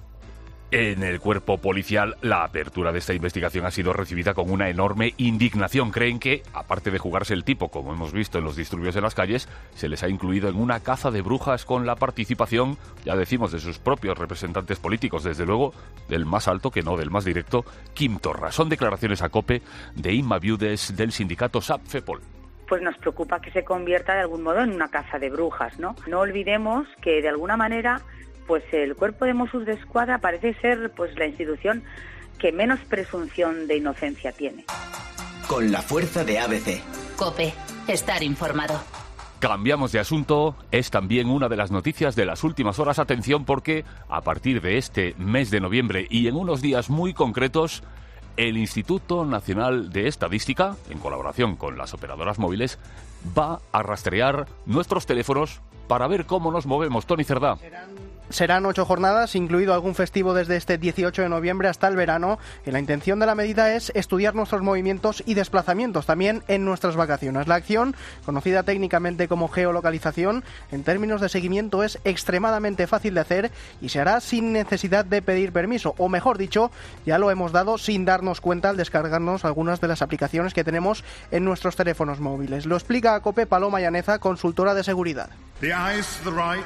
En el cuerpo policial, la apertura de esta investigación ha sido recibida con una enorme indignación. Creen que, aparte de jugarse el tipo, como hemos visto en los disturbios en las calles, se les ha incluido en una caza de brujas con la participación, ya decimos, de sus propios representantes políticos, desde luego del más alto, que no del más directo, Quim Torra. Son declaraciones a COPE de Inma Viudes del sindicato SAP-FEPOL. Pues nos preocupa que se convierta de algún modo en una caza de brujas, ¿no? No olvidemos que de alguna manera, pues el cuerpo de Mossos d'Esquadra parece ser pues la institución que menos presunción de inocencia tiene. Con la fuerza de ABC. COPE, estar informado. Cambiamos de asunto, es también una de las noticias de las últimas horas. Atención, porque a partir de este mes de noviembre y en unos días muy concretos, el Instituto Nacional de Estadística, en colaboración con las operadoras móviles, va a rastrear nuestros teléfonos para ver cómo nos movemos. Tony Cerdá. Serán 8 jornadas, incluido algún festivo desde este 18 de noviembre hasta el verano. Y la intención de la medida es estudiar nuestros movimientos y desplazamientos también en nuestras vacaciones. La acción, conocida técnicamente como geolocalización, en términos de seguimiento es extremadamente fácil de hacer y se hará sin necesidad de pedir permiso. O mejor dicho, ya lo hemos dado sin darnos cuenta al descargarnos algunas de las aplicaciones que tenemos en nuestros teléfonos móviles. Lo explica a COPE Paloma Llaneza, consultora de seguridad. The eyes to the right.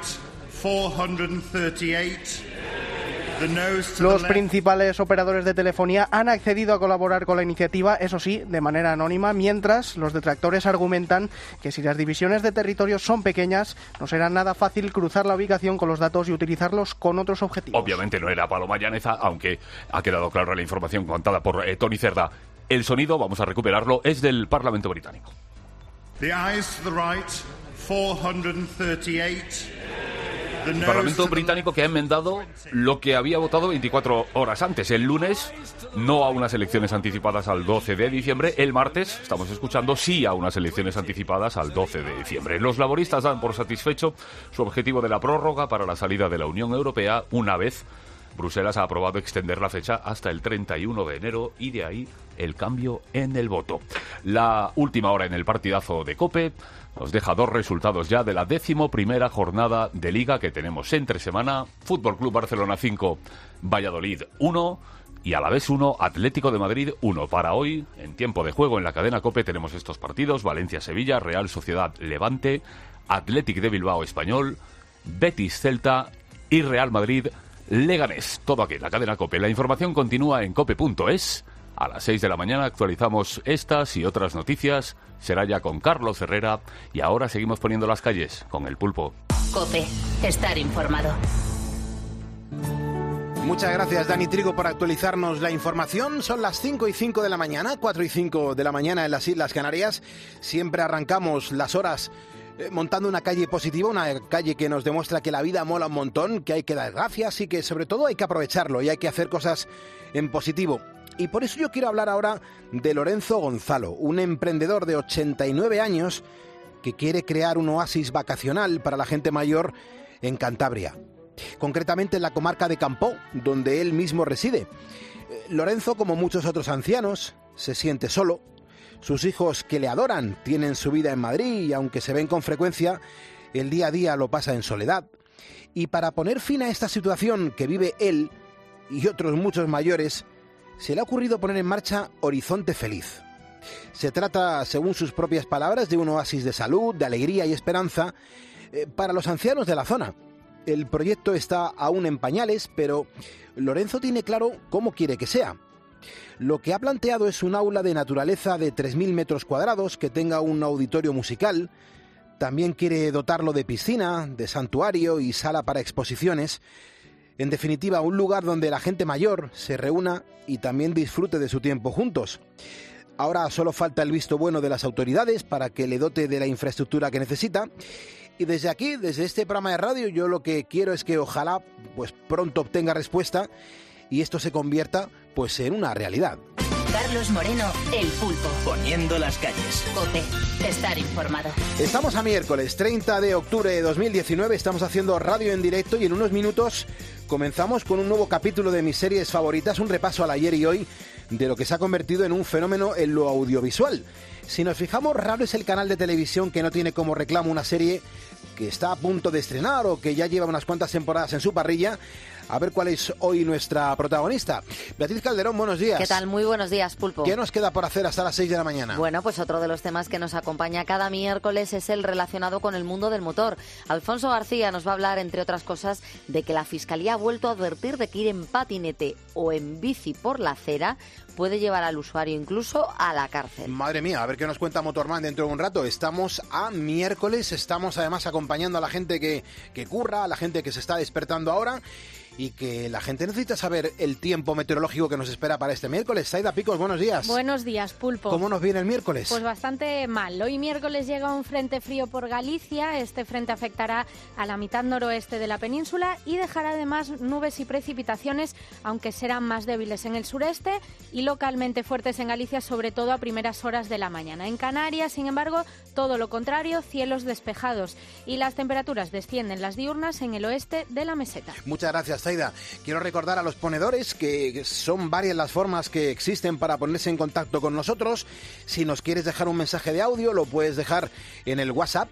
438. Los principales operadores de telefonía han accedido a colaborar con la iniciativa, eso sí, de manera anónima, mientras los detractores argumentan que si las divisiones de territorio son pequeñas, no será nada fácil cruzar la ubicación con los datos y utilizarlos con otros objetivos. Obviamente no era Paloma Llaneza, aunque ha quedado clara la información contada por Tony Cerdá. El sonido, vamos a recuperarlo, es del Parlamento británico. The eyes to the right, 438. El Parlamento británico, que ha enmendado lo que había votado 24 horas antes. El lunes, no a unas elecciones anticipadas al 12 de diciembre. El martes, estamos escuchando, sí a unas elecciones anticipadas al 12 de diciembre. Los laboristas dan por satisfecho su objetivo de la prórroga para la salida de la Unión Europea una vez Bruselas ha aprobado extender la fecha hasta el 31 de enero y de ahí el cambio en el voto. La última hora en el partidazo de COPE nos deja dos resultados ya de la 11ª jornada de Liga que tenemos entre semana. Fútbol Club Barcelona 5, Valladolid 1 y Alavés 1, Atlético de Madrid 1. Para hoy, en tiempo de juego en la cadena COPE, tenemos estos partidos: Valencia-Sevilla, Real Sociedad-Levante, Athletic de Bilbao Español, Betis-Celta y Real Madrid-Leganés. Todo aquí en la cadena COPE. La información continúa en cope.es. A las 6 de la mañana actualizamos estas y otras noticias. Será ya con Carlos Herrera. Y ahora seguimos poniendo las calles con el pulpo. COPE, estar informado. Muchas gracias, Dani Trigo, por actualizarnos la información. Son las 5:05 de la mañana, 4:05 de la mañana en las Islas Canarias. Siempre arrancamos las horas montando una calle positiva, una calle que nos demuestra que la vida mola un montón, que hay que dar gracias y que sobre todo hay que aprovecharlo y hay que hacer cosas en positivo. Y por eso yo quiero hablar ahora de Lorenzo Gonzalo, un emprendedor de 89 años que quiere crear un oasis vacacional para la gente mayor en Cantabria, concretamente en la comarca de Campó, donde él mismo reside. Lorenzo, como muchos otros ancianos, se siente solo. Sus hijos, que le adoran, tienen su vida en Madrid y aunque se ven con frecuencia, el día a día lo pasa en soledad. Y para poner fin a esta situación que vive él y otros muchos mayores, se le ha ocurrido poner en marcha Horizonte Feliz. Se trata, según sus propias palabras, de un oasis de salud, de alegría y esperanza para los ancianos de la zona. El proyecto está aún en pañales, pero Lorenzo tiene claro cómo quiere que sea. Lo que ha planteado es un aula de naturaleza de 3.000 metros cuadrados que tenga un auditorio musical. También quiere dotarlo de piscina, de santuario y sala para exposiciones. En definitiva, un lugar donde la gente mayor se reúna y también disfrute de su tiempo juntos. Ahora solo falta el visto bueno de las autoridades para que le dote de la infraestructura que necesita. Y desde aquí, desde este programa de radio, yo lo que quiero es que ojalá pues pronto obtenga respuesta y esto se convierta pues en una realidad. Carlos Moreno, El Pulpo. Poniendo las calles. COPE. Estar informado. Estamos a miércoles 30 de octubre de 2019, estamos haciendo radio en directo y en unos minutos comenzamos con un nuevo capítulo de mis series favoritas, un repaso al ayer y hoy de lo que se ha convertido en un fenómeno en lo audiovisual. Si nos fijamos, raro es el canal de televisión que no tiene como reclamo una serie que está a punto de estrenar o que ya lleva unas cuantas temporadas en su parrilla. A ver cuál es hoy nuestra protagonista. Beatriz Calderón, buenos días. ¿Qué tal? Muy buenos días, Pulpo. ¿Qué nos queda por hacer hasta las 6 de la mañana? Bueno, pues otro de los temas que nos acompaña cada miércoles es el relacionado con el mundo del motor. Alfonso García nos va a hablar, entre otras cosas, de que la Fiscalía ha vuelto a advertir de que ir en patinete o en bici por la acera puede llevar al usuario incluso a la cárcel. Madre mía, a ver qué nos cuenta Motorman dentro de un rato. Estamos a miércoles, estamos además acompañando a la gente que curra, a la gente que se está despertando ahora y que la gente necesita saber el tiempo meteorológico que nos espera para este miércoles. Saida Picos, buenos días. Buenos días, Pulpo. ¿Cómo nos viene el miércoles? Pues bastante mal. Hoy miércoles llega un frente frío por Galicia. Este frente afectará a la mitad noroeste de la península y dejará además nubes y precipitaciones, aunque serán más débiles en el sureste y localmente fuertes en Galicia, sobre todo a primeras horas de la mañana. En Canarias, sin embargo, todo lo contrario, cielos despejados y las temperaturas descienden las diurnas en el oeste de la meseta. Muchas gracias, Zaida. Quiero recordar a los ponedores que son varias las formas que existen para ponerse en contacto con nosotros. Si nos quieres dejar un mensaje de audio, lo puedes dejar en el WhatsApp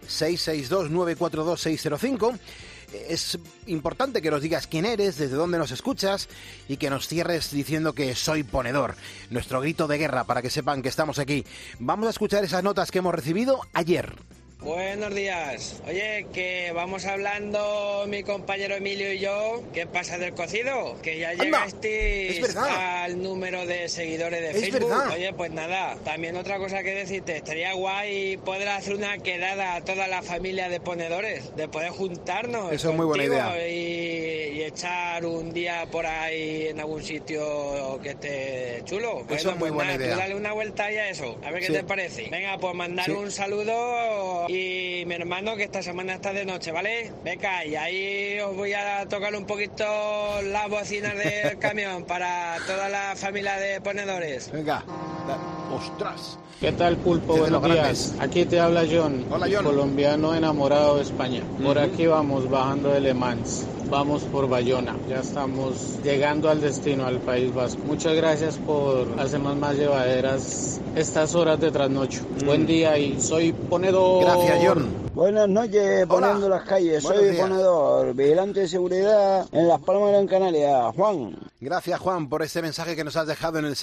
662-942-605. Es importante que nos digas quién eres, desde dónde nos escuchas y que nos cierres diciendo que soy ponedor. Nuestro grito de guerra para que sepan que estamos aquí. Vamos a escuchar esas notas que hemos recibido ayer. Buenos días. Oye, que vamos hablando mi compañero Emilio y yo. ¿Qué pasa del cocido? Que ya llegasteis al número de seguidores de Facebook. Verdad. Oye, pues nada, también otra cosa que decirte. Estaría guay poder hacer una quedada a toda la familia de ponedores, de poder juntarnos. Eso es muy buena idea. Y echar un día por ahí en algún sitio que esté chulo. Eso es muy buena idea. Dale una vuelta y a eso. A ver qué te parece. Venga, pues mandar un saludo. Y mi hermano, que esta semana está de noche, ¿vale? Venga, y ahí os voy a tocar un poquito las bocinas del camión para toda la familia de ponedores. Venga, ostras. ¿Qué tal, Pulpo? Buenos días. Aquí te habla John, Hola, John. Colombiano enamorado de España. Por aquí vamos bajando de Le Mans. Vamos por Bayona. Ya estamos llegando al destino, al País Vasco. Muchas gracias por hacernos más llevaderas estas horas de trasnocho. Buen día y soy ponedor. Gracias, John. Buenas noches, poniendo las calles. Soy ponedor, vigilante de seguridad en Las Palmas de Gran Canaria. Juan. Gracias, Juan, por este mensaje que nos has dejado en el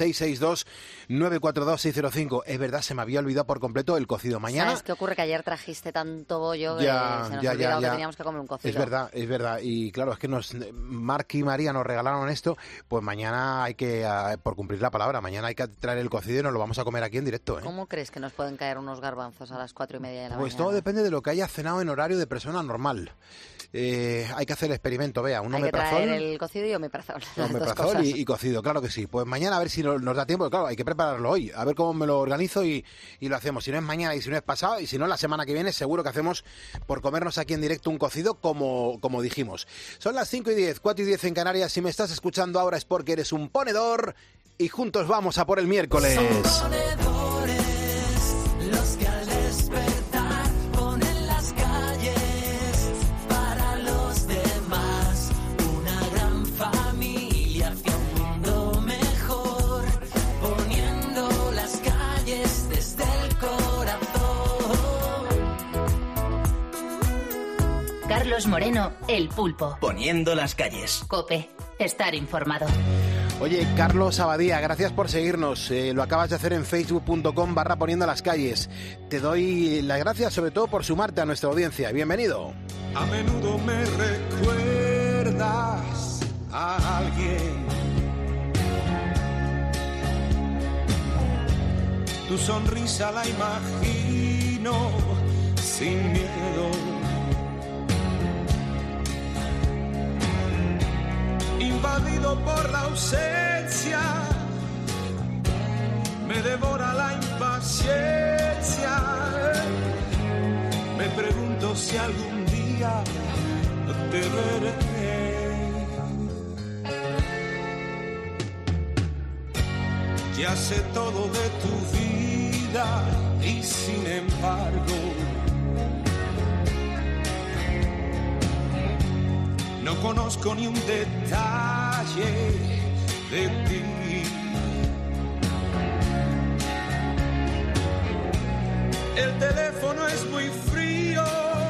662-942-605. Es verdad, se me había olvidado por completo el cocido. Mañana... ¿Sabes qué ocurre? Que ayer trajiste tanto bollo que se nos olvidó que teníamos que comer un cocido. Es verdad. Y claro, es que Marc y María nos regalaron esto. Pues mañana hay que, por cumplir la palabra, mañana hay que traer el cocido y nos lo vamos a comer aquí en directo. ¿Cómo crees que nos pueden caer unos garbanzos a las 4:30 de la mañana? Pues todo depende de lo que haya cenado en horario de persona normal. Hay que hacer el experimento, vea, un omeprazol. Hay que traer el cocido y omeprazol. Omeprazol y cocido, claro que sí. Pues mañana a ver si nos da tiempo, claro, hay que prepararlo hoy, a ver cómo me lo organizo y lo hacemos. Si no es mañana y si no es pasado y si no la semana que viene, seguro que hacemos por comernos aquí en directo un cocido como dijimos. Son las 5:10, 4:10 en Canarias. Si me estás escuchando ahora es porque eres un ponedor y juntos vamos a por el miércoles. Son ponedores los que al despertar ponen las calles para los demás. Una gran familia hacia un mundo mejor, poniendo las calles desde el corazón. Carlos Moreno, El Pulpo. Poniendo las calles. COPE. Estar informado. Oye, Carlos Abadía, gracias por seguirnos. Lo acabas de hacer en facebook.com/poniendo las calles. Te doy las gracias sobre todo por sumarte a nuestra audiencia. Bienvenido. A menudo me recuerdas a alguien. Tu sonrisa la imagino sin miedo. invadido por la ausencia, me devora la impaciencia. Me pregunto si algún día te veré. Ya sé todo de tu vida y sin embargo no conozco ni un detalle de ti. El teléfono es muy frío,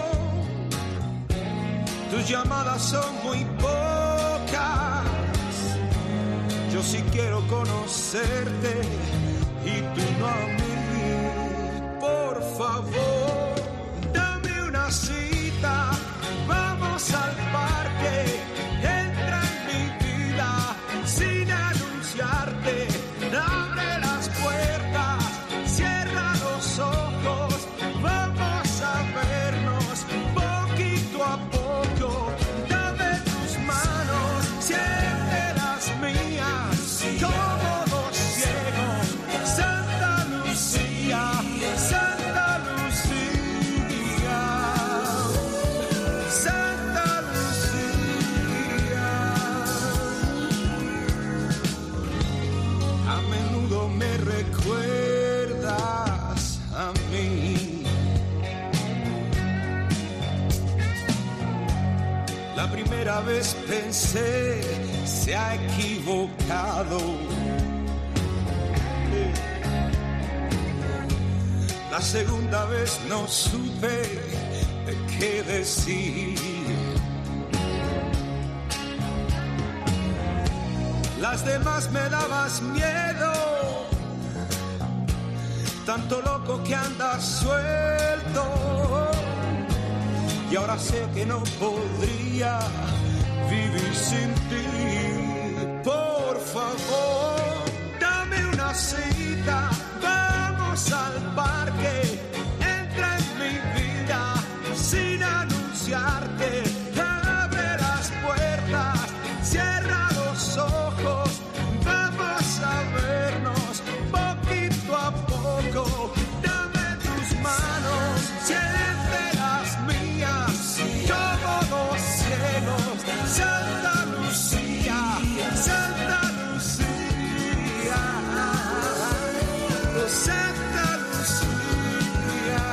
tus llamadas son muy pocas. Yo sí quiero conocerte y tú no a mí. Por favor, dame una cita, vamos al parque, entra en mi vida sin anunciarte. Abre las puertas, cierra los ojos, vamos a vernos poquito a poco. Dame tus manos, siente las mías, como dos ciegos. Santa Lucía, Santa Lucía, Santa Lucía. A menudo me recuerdas a mí. La primera vez pensé, se ha equivocado. La segunda vez no supe qué decir. Las demás me dabas miedo, tanto loco que andas suelto. Y ahora sé que no podría vivir sin ti. Por favor, dame una cita, vamos al parque, entra en mi vida sin anunciarte. Abre las puertas, cierra los ojos, vamos a vernos poquito a poco. Dame tus manos, siente las mías, como dos ciegos. Santa Lucía, Santa Lucía, Santa Lucía.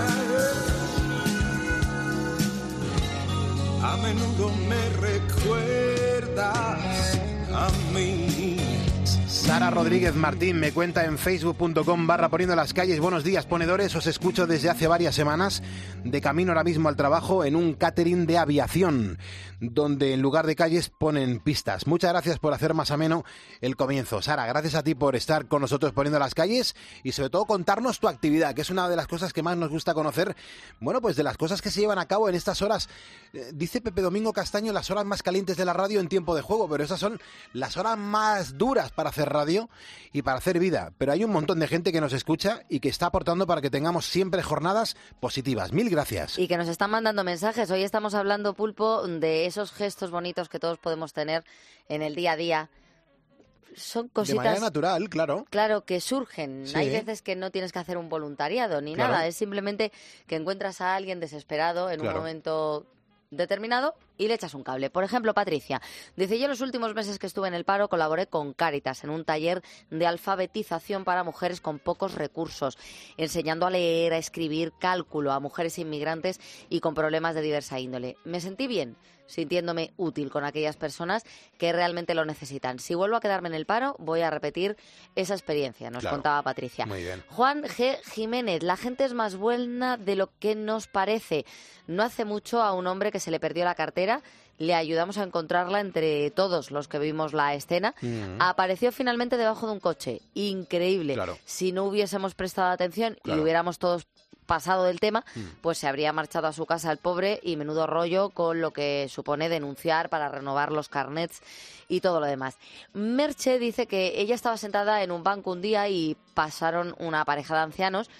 A menudo me recuerdas a mí. Sara Rodríguez Martín me cuenta en facebook.com/poniendo las calles. Buenos días, ponedores, os escucho desde hace varias semanas, de camino ahora mismo al trabajo en un catering de aviación, donde en lugar de calles ponen pistas. Muchas gracias por hacer más ameno el comienzo. Sara, gracias a ti por estar con nosotros poniendo las calles y sobre todo contarnos tu actividad, que es una de las cosas que más nos gusta conocer, bueno, pues de las cosas que se llevan a cabo en estas horas. Dice Pepe Domingo Castaño, las horas más calientes de la radio en tiempo de juego, pero esas son las horas más duras para hacer radio y para hacer vida. Pero hay un montón de gente que nos escucha y que está aportando para que tengamos siempre jornadas positivas. Mil gracias. Y que nos están mandando mensajes. Hoy estamos hablando, Pulpo, de esos gestos bonitos que todos podemos tener en el día a día. Son cositas... De manera natural, claro. Claro, que surgen. Sí. Hay veces que no tienes que hacer un voluntariado ni Claro. nada. Es simplemente que encuentras a alguien desesperado en un momento determinado y le echas un cable. Por ejemplo, Patricia dice: yo los últimos meses que estuve en el paro colaboré con Cáritas en un taller de alfabetización para mujeres con pocos recursos, enseñando a leer, a escribir, cálculo a mujeres inmigrantes y con problemas de diversa índole. Me sentí bien, sintiéndome útil con aquellas personas que realmente lo necesitan. Si vuelvo a quedarme en el paro, voy a repetir esa experiencia, nos contaba Patricia. Muy bien. Juan G. Jiménez: la gente es más buena de lo que nos parece. No hace mucho a un hombre que se le perdió la cartera, le ayudamos a encontrarla entre todos los que vimos la escena. Apareció finalmente debajo de un coche. Increíble. Claro. Si no hubiésemos prestado atención Claro. y hubiéramos todos pasado del tema, pues se habría marchado a su casa el pobre, y menudo rollo con lo que supone denunciar para renovar los carnets y todo lo demás. Merche dice que ella estaba sentada en un banco un día y pasaron una pareja de ancianos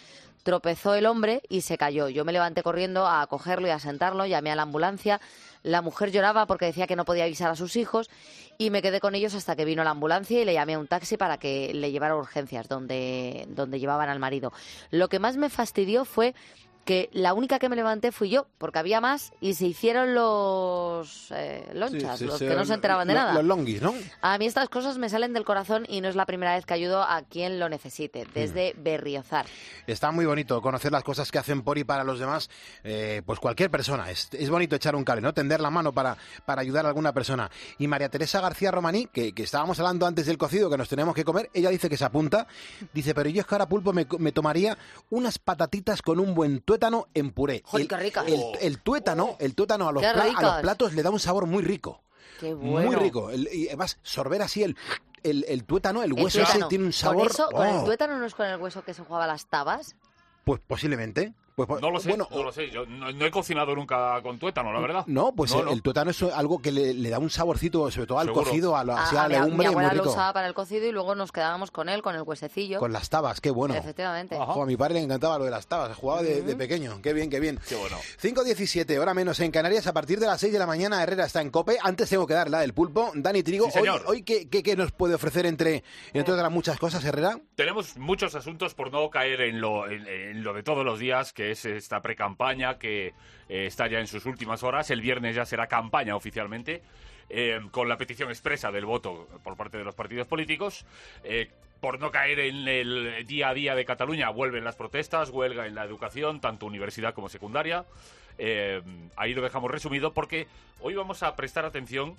tropezó el hombre y se cayó. Yo me levanté corriendo a cogerlo y a sentarlo, llamé a la ambulancia. La mujer lloraba porque decía que no podía avisar a sus hijos y me quedé con ellos hasta que vino la ambulancia y le llamé a un taxi para que le llevara a urgencias donde llevaban al marido. Lo que más me fastidió fue que la única que me levanté fui yo, porque había más y se hicieron los lonchas, los que no se enteraban de nada. Los longuis, ¿no? A mí estas cosas me salen del corazón y no es la primera vez que ayudo a quien lo necesite, desde Berriozar. Está muy bonito conocer las cosas que hacen por y para los demás, pues cualquier persona. Es bonito echar un cable, ¿no? Tender la mano para ayudar a alguna persona. Y María Teresa García Romaní, que estábamos hablando antes del cocido que nos tenemos que comer, ella dice que se apunta, dice, pero yo es que ahora, Pulpo, me tomaría unas patatitas con un buen tuétano en puré. ¡Joder, qué rica! El tuétano a los platos le da un sabor muy rico. ¡Qué bueno! Muy rico. Y además, sorber así el tuétano, el hueso ese tiene un sabor... ¿Con el tuétano no es con el hueso que se jugaba a las tabas? Pues posiblemente. Pues, no lo sé, bueno, no lo sé. Yo no he cocinado nunca con tuétano, la verdad. No, pues el tuétano es algo que le da un saborcito, sobre todo al cocido, a la legumbre. Mi abuela muy rico. lo usaba para el cocido y luego nos quedábamos con él, con el huesecillo. Con las tabas, qué bueno. Efectivamente. A mi padre le encantaba lo de las tabas, jugaba de pequeño. Qué bien, qué bien. Qué bueno. 5:17, hora menos en Canarias, a partir de las 6 de la mañana, Herrera está en COPE. Antes tengo que dar la del pulpo. Dani Trigo, sí, hoy ¿qué nos puede ofrecer entre otras muchas cosas, Herrera? Tenemos muchos asuntos por no caer en lo de todos los días, que es esta precampaña que está ya en sus últimas horas. El viernes ya será campaña oficialmente, con la petición expresa del voto por parte de los partidos políticos. Por no caer en el día a día de Cataluña, vuelven las protestas, huelga en la educación, tanto universidad como secundaria. Ahí lo dejamos resumido porque hoy vamos a prestar atención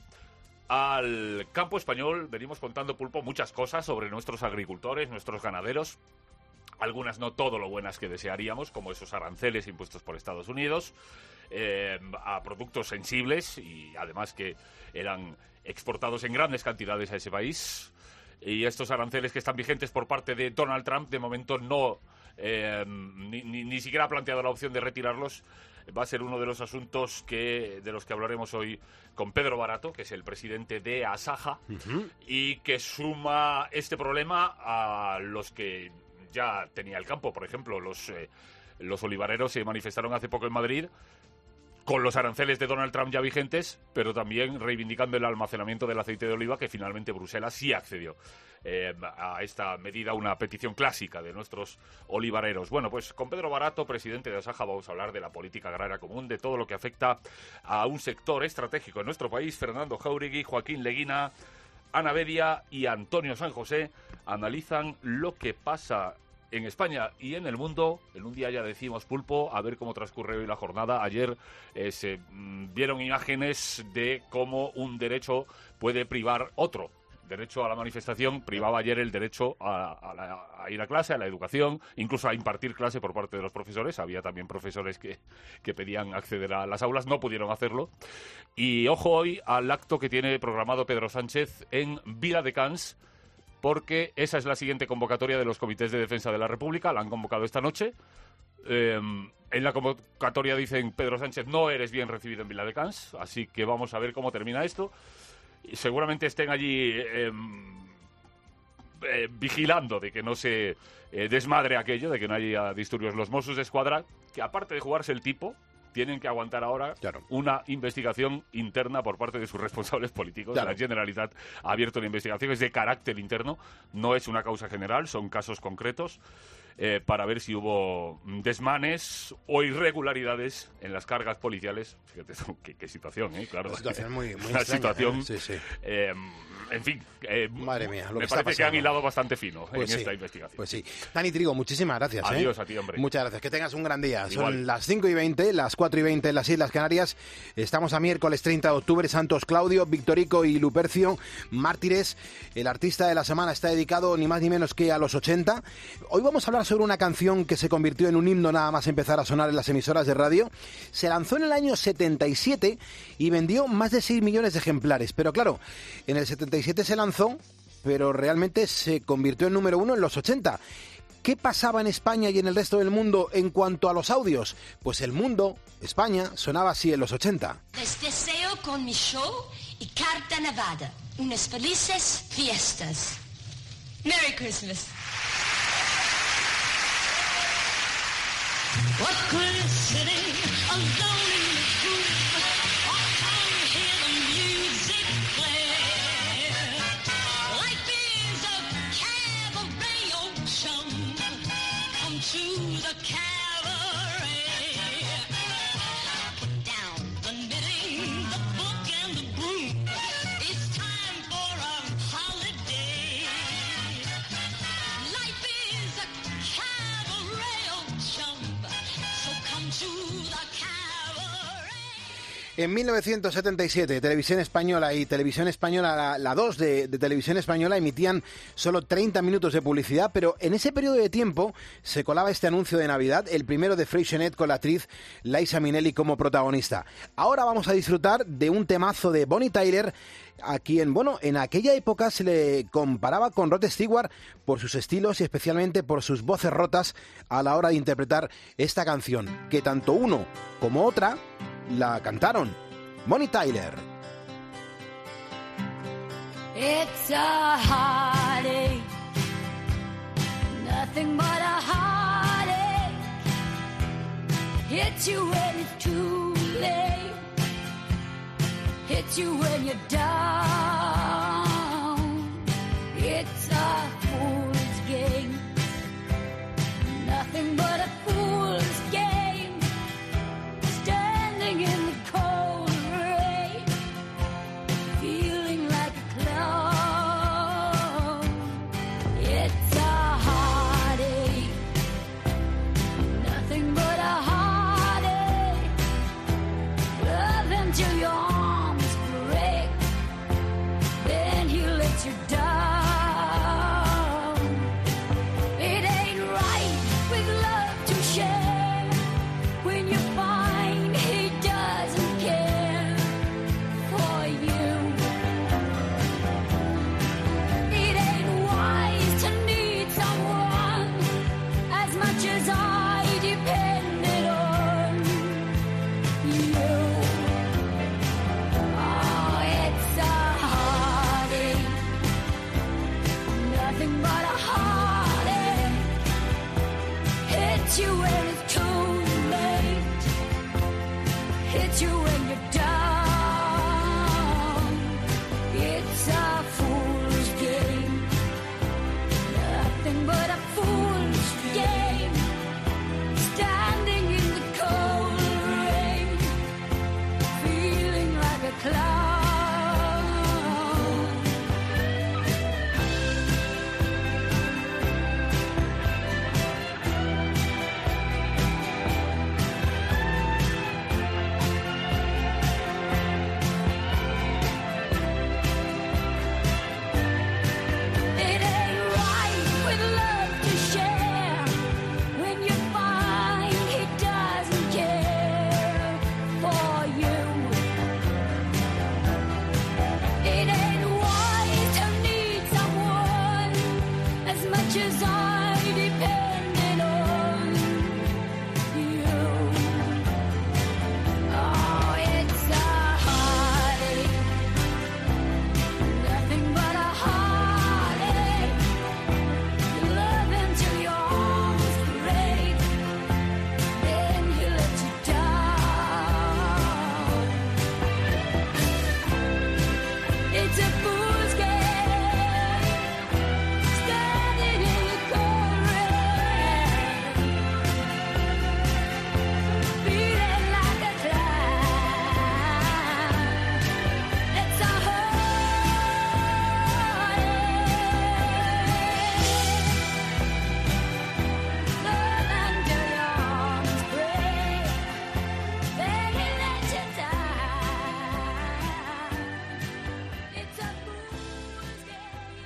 al campo español. Venimos contando, Pulpo, muchas cosas sobre nuestros agricultores, nuestros ganaderos. Algunas no todo lo buenas que desearíamos, como esos aranceles impuestos por Estados Unidos a productos sensibles y además que eran exportados en grandes cantidades a ese país. Y estos aranceles que están vigentes por parte de Donald Trump, de momento no ni siquiera ha planteado la opción de retirarlos. Va a ser uno de los asuntos de los que hablaremos hoy con Pedro Barato, que es el presidente de Asaja, y que suma este problema a los que ya tenía el campo. Por ejemplo, los olivareros se manifestaron hace poco en Madrid con los aranceles de Donald Trump ya vigentes, pero también reivindicando el almacenamiento del aceite de oliva, que finalmente Bruselas sí accedió a esta medida, una petición clásica de nuestros olivareros. Bueno, pues con Pedro Barato, presidente de Asaja, vamos a hablar de la política agraria común, de todo lo que afecta a un sector estratégico en nuestro país. Fernando Jáuregui, Joaquín Leguina, Ana Bedia y Antonio San José analizan lo que pasa en España y en el mundo. En un día ya decimos, Pulpo, a ver cómo transcurre hoy la jornada. Ayer se vieron imágenes de cómo un derecho puede privar otro. Derecho a la manifestación privaba ayer el derecho a ir a clase, a la educación, incluso a impartir clase por parte de los profesores. Había también profesores que pedían acceder a las aulas, no pudieron hacerlo. Y ojo hoy al acto que tiene programado Pedro Sánchez en Viladecans, porque esa es la siguiente convocatoria de los comités de defensa de la República. La han convocado esta noche. En la convocatoria dicen: Pedro Sánchez, no eres bien recibido en Viladecans, así que vamos a ver cómo termina esto. Y seguramente estén allí vigilando de que no se desmadre aquello, de que no haya disturbios. Los Mossos d'Esquadra, que aparte de jugarse el tipo, tienen que aguantar ahora una investigación interna por parte de sus responsables políticos. La Generalitat ha abierto una investigación, es de carácter interno, no es una causa general, son casos concretos, para ver si hubo desmanes o irregularidades en las cargas policiales. Fíjate qué situación, claro. Una situación muy una extraña, situación, sí. En fin, madre mía, me parece que han hilado bastante fino en esta investigación. Pues sí. Dani Trigo, muchísimas gracias. Adiós a ti, hombre. Muchas gracias, que tengas un gran día. Igual. Son las 5:20, las 4:20 en las Islas Canarias. Estamos a miércoles 30 de octubre. Santos Claudio, Victorico y Lupercio, mártires. El artista de la semana está dedicado ni más ni menos que a los 80. Hoy vamos a hablar sobre una canción que se convirtió en un himno nada más empezar a sonar en las emisoras de radio. Se lanzó en el año 77 y vendió más de 6 millones de ejemplares. Pero claro, en el 77 se lanzó, pero realmente se convirtió en número 1 en los 80. ¿Qué pasaba en España y en el resto del mundo en cuanto a los audios? Pues el mundo, España, sonaba así en los 80. Les deseo con mi show y carta nevada unas felices fiestas. Merry Christmas. What glistening alone in the groove. All time you hear the music play. Life is a cabaret, oh chum. Come to the cabaret. Put down the knitting, the book and the broom. It's time for a holiday. Life is a cabaret, oh chum. So come to the cabaret. En 1977, Televisión Española y Televisión Española, la 2 de Televisión Española, emitían solo 30 minutos de publicidad, pero en ese periodo de tiempo se colaba este anuncio de Navidad, el primero de Freixenet con la actriz Liza Minnelli como protagonista. Ahora vamos a disfrutar de un temazo de Bonnie Tyler, a quien, bueno, en aquella época se le comparaba con Rod Stewart por sus estilos y especialmente por sus voces rotas a la hora de interpretar esta canción, que tanto uno como otra la cantaron. Bonnie Tyler. It's a heartache, nothing but a heartache. Hits you when it's too late, hits you when you're down. It's a fool's game, nothing but a fool's game. Standing in the cold rain, feeling like a clown. It's a heartache, nothing but a heartache. Love until your arms break, then he lets you down. It ain't right with love to share when you find he doesn't care for you. It ain't wise to need someone as much as I depended on you. Oh, it's a heartache, nothing but a heartache. Hits you when it's too late, hits you when you're down. It's a fool's game, nothing but a fool's game. Standing in the cold rain, feeling like a clown. It ain't right with love to share when you find he doesn't care for you. It ain't wise to need someone as much as I depended on you. Oh, it's a heartache, nothing but a heartache. Love until your arms break, then he lets you down. It's a fool's game, standing in the cold rain, feeling like a clown. It's a love until your arms break, then he lets you down. It's a fool's game.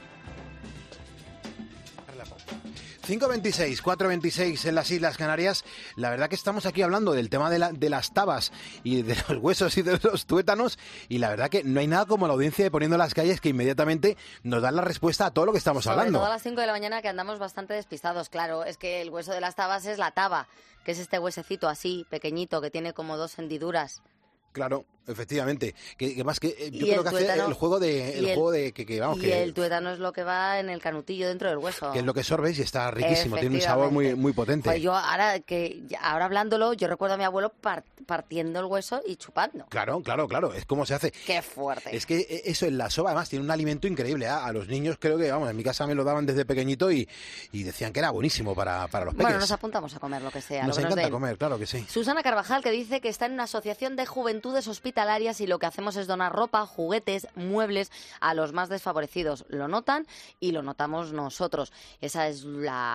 5.26, 4.26 en las Islas Canarias. La verdad que estamos aquí hablando del tema de las tabas y de los huesos y de los tuétanos, y la verdad que no hay nada como la audiencia de Poniendo las Calles que inmediatamente nos dan la respuesta a todo lo que estamos Sobre hablando. todo a las 5 de la mañana, que andamos bastante despistados. Claro, es que el hueso de las tabas es la taba, que es este huesecito así, pequeñito, que tiene como 2 hendiduras. Claro, efectivamente. Que más que yo creo que hace el juego de el tuétano es lo que va en el canutillo dentro del hueso. Que es lo que sorbes y está riquísimo, tiene un sabor muy, muy potente. Pues yo ahora hablándolo, yo recuerdo a mi abuelo partiendo el hueso y chupando. Claro, es como se hace. Qué fuerte. Es que eso en la soba además tiene un alimento increíble, ¿eh? A los niños creo que, vamos, en mi casa me lo daban desde pequeñito y decían que era buenísimo para los pequeños. Bueno, nos apuntamos a comer lo que sea. Nos encanta comer, claro que sí. Susana Carvajal, que dice que está en una asociación de juventudes hospitalarias y lo que hacemos es donar ropa, juguetes, muebles a los más desfavorecidos. Lo notan y lo notamos nosotros. Esa es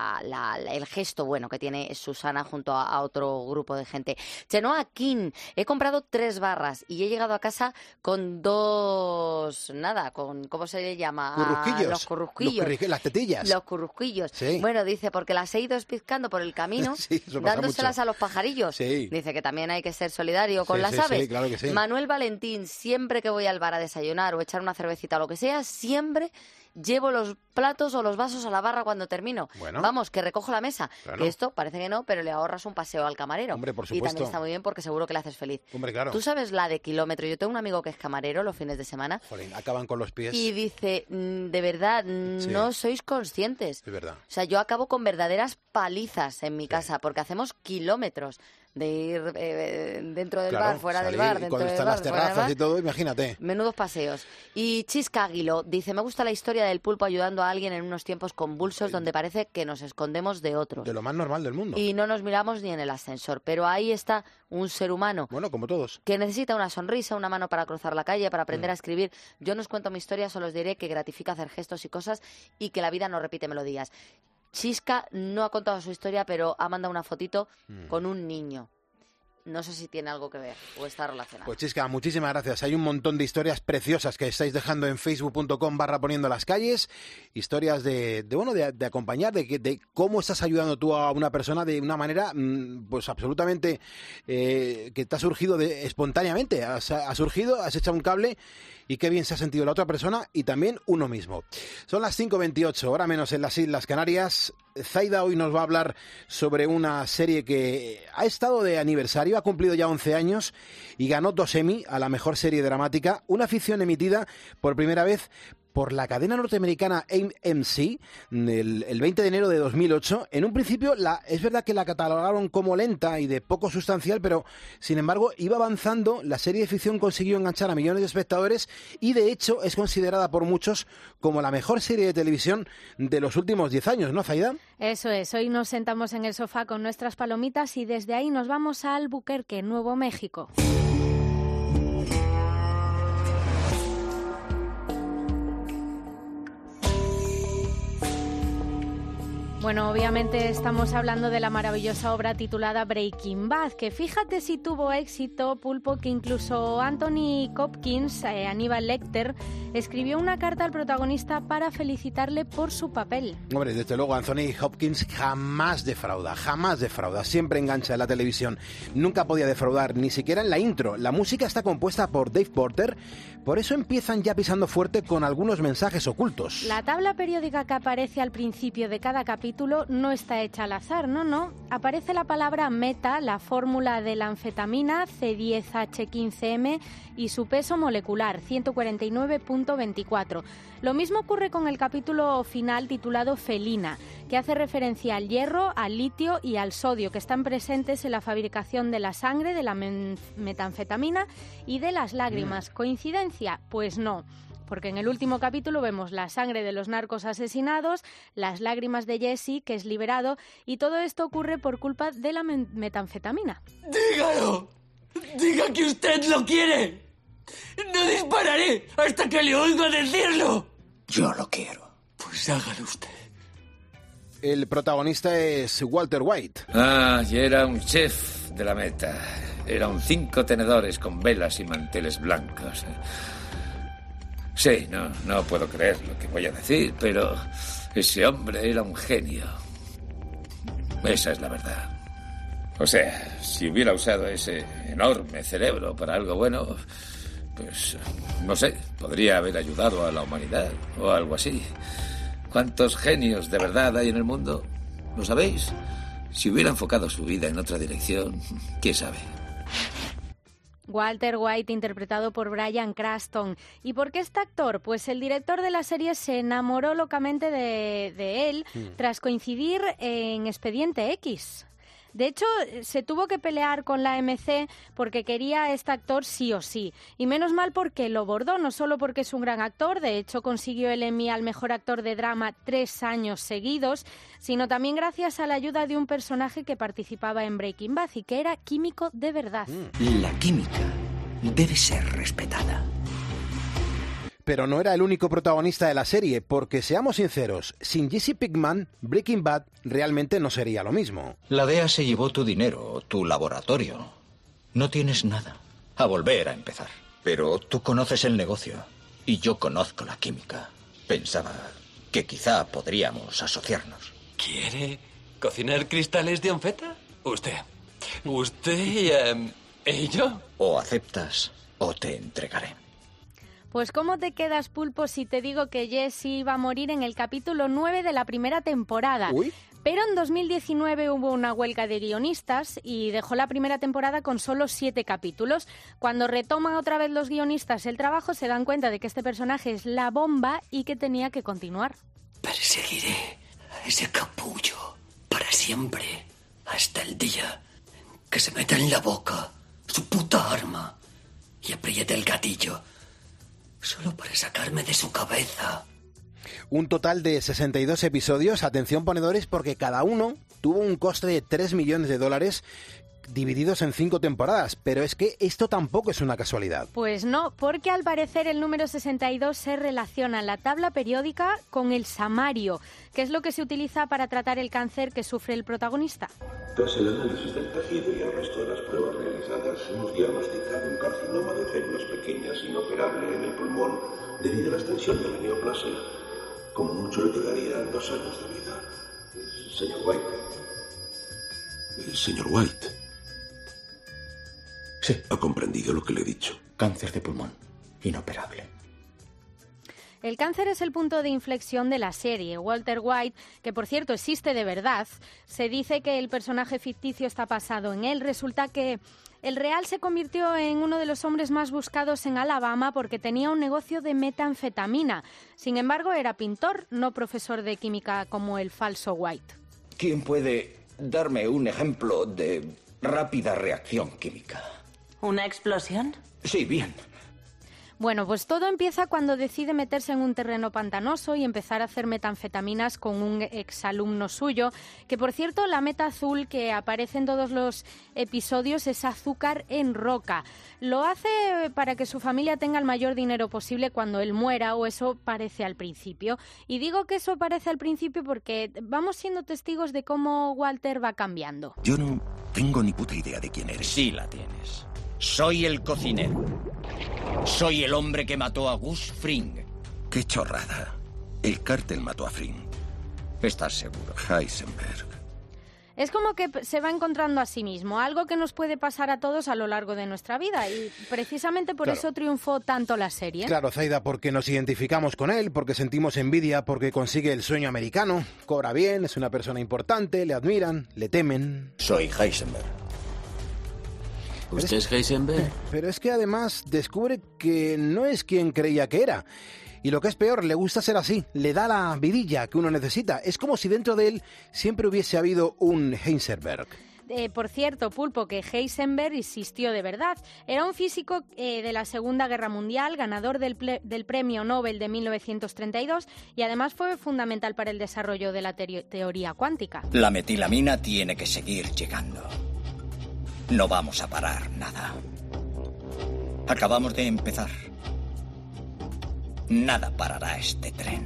el gesto bueno que tiene Susana junto a otro grupo de gente. Chenoa King, he comprado 3 barras y he llegado a casa con 2, ¿cómo se le llama? Currusquillos. Los currusquillos. Las tetillas. Los currusquillos. Sí. Bueno, dice, porque las he ido espizcando por el camino, sí, dándoselas a los pajarillos. Sí. Dice que también hay que ser solidario con las aves. Sí, claro que sí. Manuel Valentín, siempre que voy al bar a desayunar o echar una cervecita o lo que sea, siempre llevo los platos o los vasos a la barra cuando termino. Bueno. Vamos, que recojo la mesa. Claro. Que esto parece que no, pero le ahorras un paseo al camarero. Hombre, por y supuesto. también está muy bien porque seguro que le haces feliz. Hombre, claro. Tú sabes la de kilómetro. Yo tengo un amigo que es camarero los fines de semana. Jolín, acaban con los pies. Y dice, de verdad, no sois conscientes. Es verdad. O sea, yo acabo con verdaderas palizas en mi casa porque hacemos kilómetros de ir dentro del bar, fuera del bar, dentro del bar, las terrazas y todo, imagínate. Menudos paseos. Y Chisca Aguilo dice, me gusta la historia del pulpo ayudando a alguien en unos tiempos convulsos donde parece que nos escondemos de otros. De lo más normal del mundo. Y no nos miramos ni en el ascensor. Pero ahí está un ser humano. Bueno, como todos. Que necesita una sonrisa, una mano para cruzar la calle, para aprender a escribir. Yo no os cuento mi historia, solo os diré que gratifica hacer gestos y cosas y que la vida no repite melodías. Chisca no ha contado su historia, pero ha mandado una fotito con un niño. No sé si tiene algo que ver o está relacionado. Pues Chisca, muchísimas gracias. Hay un montón de historias preciosas que estáis dejando en facebook.com/poniendo las calles. Historias de acompañar, de cómo estás ayudando tú a una persona de una manera pues absolutamente que te ha surgido espontáneamente. Has surgido, has echado un cable y qué bien se ha sentido la otra persona y también uno mismo. Son las 5:28, hora menos en las Islas Canarias. Zaida hoy nos va a hablar sobre una serie que ha estado de aniversario, ha cumplido ya 11 años y ganó 2 Emmy a la mejor serie dramática, una ficción emitida por primera vez por la cadena norteamericana AMC el 20 de enero de 2008. En un principio es verdad que la catalogaron como lenta y de poco sustancial, pero sin embargo iba avanzando. La serie de ficción consiguió enganchar a millones de espectadores y de hecho es considerada por muchos como la mejor serie de televisión de los últimos 10 años, ¿no, Zaida? Eso es, hoy nos sentamos en el sofá con nuestras palomitas y desde ahí nos vamos a Albuquerque, Nuevo México. Bueno, obviamente estamos hablando de la maravillosa obra titulada Breaking Bad, que fíjate si tuvo éxito, Pulpo, que incluso Anthony Hopkins, Aníbal Lecter, escribió una carta al protagonista para felicitarle por su papel. Hombre, desde luego Anthony Hopkins jamás defrauda, siempre engancha en la televisión. Nunca podía defraudar, ni siquiera en la intro. La música está compuesta por Dave Porter, por eso empiezan ya pisando fuerte con algunos mensajes ocultos. La tabla periódica que aparece al principio de cada capítulo no está hecha al azar, no. Aparece la palabra meta, la fórmula de la anfetamina C10H15M y su peso molecular, 149.24. Lo mismo ocurre con el capítulo final titulado Felina, que hace referencia al hierro, al litio y al sodio, que están presentes en la fabricación de la sangre, de la metanfetamina y de las lágrimas. ¿Coincidencia? Pues no. Porque en el último capítulo vemos la sangre de los narcos asesinados, las lágrimas de Jesse, que es liberado, y todo esto ocurre por culpa de la metanfetamina. ¡Dígalo! ¡Diga que usted lo quiere! ¡No dispararé hasta que le oiga decirlo! Yo lo quiero. Pues hágalo usted. El protagonista es Walter White. Y era un chef de la meta. Eran 5 tenedores con velas y manteles blancos. Sí, no puedo creer lo que voy a decir, pero ese hombre era un genio. Esa es la verdad. O sea, si hubiera usado ese enorme cerebro para algo bueno, pues, no sé, podría haber ayudado a la humanidad o algo así. ¿Cuántos genios de verdad hay en el mundo? ¿Lo sabéis? Si hubiera enfocado su vida en otra dirección, quién sabe. Walter White, interpretado por Bryan Cranston. ¿Y por qué este actor? Pues el director de la serie se enamoró locamente de él tras coincidir en Expediente X. De hecho, se tuvo que pelear con la AMC porque quería a este actor sí o sí. Y menos mal porque lo bordó, no solo porque es un gran actor, de hecho consiguió el Emmy al mejor actor de drama 3 años seguidos, sino también gracias a la ayuda de un personaje que participaba en Breaking Bad y que era químico de verdad. La química debe ser respetada. Pero no era el único protagonista de la serie, porque seamos sinceros, sin Jesse Pinkman, Breaking Bad realmente no sería lo mismo. La DEA se llevó tu dinero, tu laboratorio. No tienes nada. A volver a empezar. Pero tú conoces el negocio y yo conozco la química. Pensaba que quizá podríamos asociarnos. ¿Quiere cocinar cristales de anfeta? ¿Usted y yo? O aceptas o te entregaré. Pues ¿cómo te quedas, Pulpo, si te digo que Jesse iba a morir en el capítulo 9 de la primera temporada? Uy. Pero en 2019 hubo una huelga de guionistas y dejó la primera temporada con solo 7 capítulos. Cuando retoman otra vez los guionistas el trabajo, se dan cuenta de que este personaje es la bomba y que tenía que continuar. Perseguiré a ese capullo para siempre, hasta el día en que se meta en la boca su puta arma y apriete el gatillo. Solo para sacarme de su cabeza. Un total de 62 episodios, atención ponedores, porque cada uno tuvo un coste de $3 millones divididos en 5 temporadas, pero es que esto tampoco es una casualidad. Pues no, porque al parecer el número 62 se relaciona en la tabla periódica con el samario, que es lo que se utiliza para tratar el cáncer que sufre el protagonista. Tras el análisis del tejido y el resto de las pruebas realizadas, hemos diagnosticado un carcinoma de células pequeñas inoperable en el pulmón debido a la extensión de la neoplasia. Como mucho le quedarían 2 años de vida. Señor White. Señor White. Sí. ¿Ha comprendido lo que le he dicho? Cáncer de pulmón. Inoperable. El cáncer es el punto de inflexión de la serie. Walter White, que por cierto existe de verdad, se dice que el personaje ficticio está basado en él. Resulta que el real se convirtió en uno de los hombres más buscados en Alabama porque tenía un negocio de metanfetamina. Sin embargo, era pintor, no profesor de química como el falso White. ¿Quién puede darme un ejemplo de rápida reacción química? ¿Una explosión? Sí, bien. Bueno, pues todo empieza cuando decide meterse en un terreno pantanoso y empezar a hacer metanfetaminas con un exalumno suyo, que por cierto la meta azul que aparece en todos los episodios es azúcar en roca. Lo hace para que su familia tenga el mayor dinero posible cuando él muera, o eso parece al principio. Y digo que eso parece al principio porque vamos siendo testigos de cómo Walter va cambiando. Yo no tengo ni puta idea de quién eres. Sí la tienes. Soy el cocinero. Soy el hombre que mató a Gus Fring. ¡Qué chorrada! El cártel mató a Fring. ¿Estás seguro? Heisenberg. Es como que se va encontrando a sí mismo, algo que nos puede pasar a todos a lo largo de nuestra vida y precisamente por eso triunfó tanto la serie. Claro, Zaida, porque nos identificamos con él, porque sentimos envidia, porque consigue el sueño americano, cobra bien, es una persona importante, le admiran, le temen. Soy Heisenberg. ¿Usted es Heisenberg? Pero es que además descubre que no es quien creía que era. Y lo que es peor, le gusta ser así, le da la vidilla que uno necesita. Es como si dentro de él siempre hubiese habido un Heisenberg. Por cierto, Pulpo, que Heisenberg existió de verdad. Era un físico de la Segunda Guerra Mundial, ganador del Premio Nobel de 1932 y además fue fundamental para el desarrollo de la teoría cuántica. La metilamina tiene que seguir llegando. No vamos a parar nada. Acabamos de empezar. Nada parará este tren.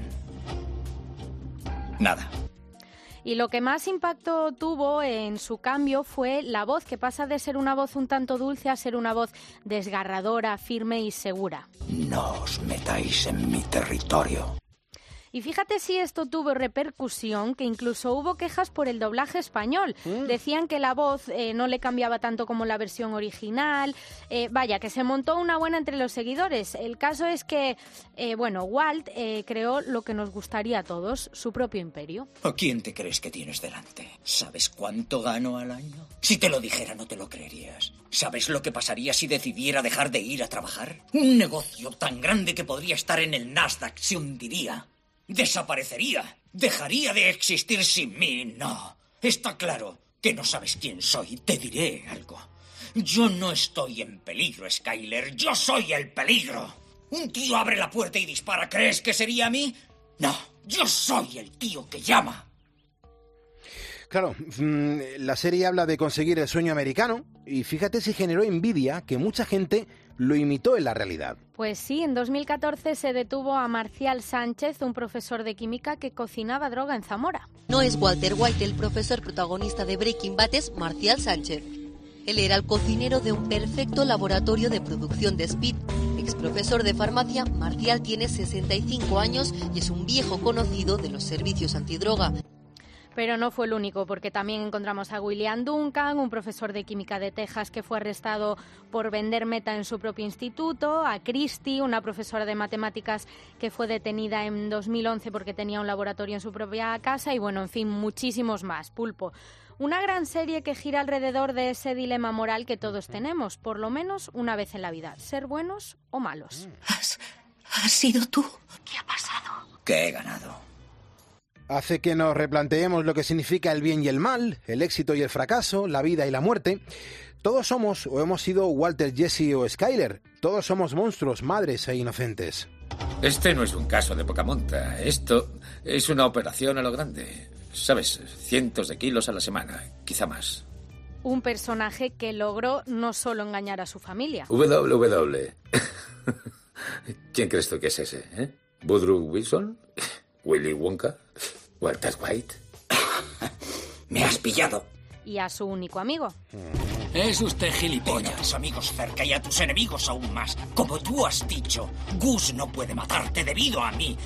Nada. Y lo que más impacto tuvo en su cambio fue la voz, que pasa de ser una voz un tanto dulce a ser una voz desgarradora, firme y segura. No os metáis en mi territorio. Y fíjate si esto tuvo repercusión, que incluso hubo quejas por el doblaje español. Decían que la voz no le cambiaba tanto como la versión original. Vaya, que se montó una buena entre los seguidores. El caso es que, Walt creó lo que nos gustaría a todos, su propio imperio. ¿A quién te crees que tienes delante? ¿Sabes cuánto gano al año? Si te lo dijera no te lo creerías. ¿Sabes lo que pasaría si decidiera dejar de ir a trabajar? Un negocio tan grande que podría estar en el Nasdaq se hundiría. Desaparecería. Dejaría de existir sin mí. No. Está claro que no sabes quién soy. Te diré algo. Yo no estoy en peligro, Skyler. Yo soy el peligro. Un tío abre la puerta y dispara. ¿Crees que sería a mí? No. Yo soy el tío que llama. Claro, la serie habla de conseguir el sueño americano y fíjate si generó envidia que mucha gente lo imitó en la realidad. Pues sí, en 2014 se detuvo a Marcial Sánchez, un profesor de química que cocinaba droga en Zamora. No es Walter White el profesor protagonista de Breaking Bad, es Marcial Sánchez. Él era el cocinero de un perfecto laboratorio de producción de speed. Exprofesor de farmacia, Marcial tiene 65 años y es un viejo conocido de los servicios antidroga. Pero no fue el único, porque también encontramos a William Duncan, un profesor de química de Texas que fue arrestado por vender meta en su propio instituto, a Christie, una profesora de matemáticas que fue detenida en 2011 porque tenía un laboratorio en su propia casa y, en fin, muchísimos más. Pulpo. Una gran serie que gira alrededor de ese dilema moral que todos tenemos, por lo menos una vez en la vida, ser buenos o malos. ¿Has sido tú? ¿Qué ha pasado? Que he ganado. Hace que nos replanteemos lo que significa el bien y el mal, el éxito y el fracaso, la vida y la muerte. Todos somos o hemos sido Walter, Jesse o Skyler. Todos somos monstruos, madres e inocentes. Este no es un caso de poca monta. Esto es una operación a lo grande. ¿Sabes? Cientos de kilos a la semana, quizá más. Un personaje que logró no solo engañar a su familia. WW. ¿Quién crees tú que es ese? ¿Woodrow Wilson? ¿Willy Wonka? ¿Walter White? Me has pillado. Y a su único amigo. Es usted gilipollas. A tus amigos cerca y a tus enemigos aún más. Como tú has dicho, Gus no puede matarte debido a mí.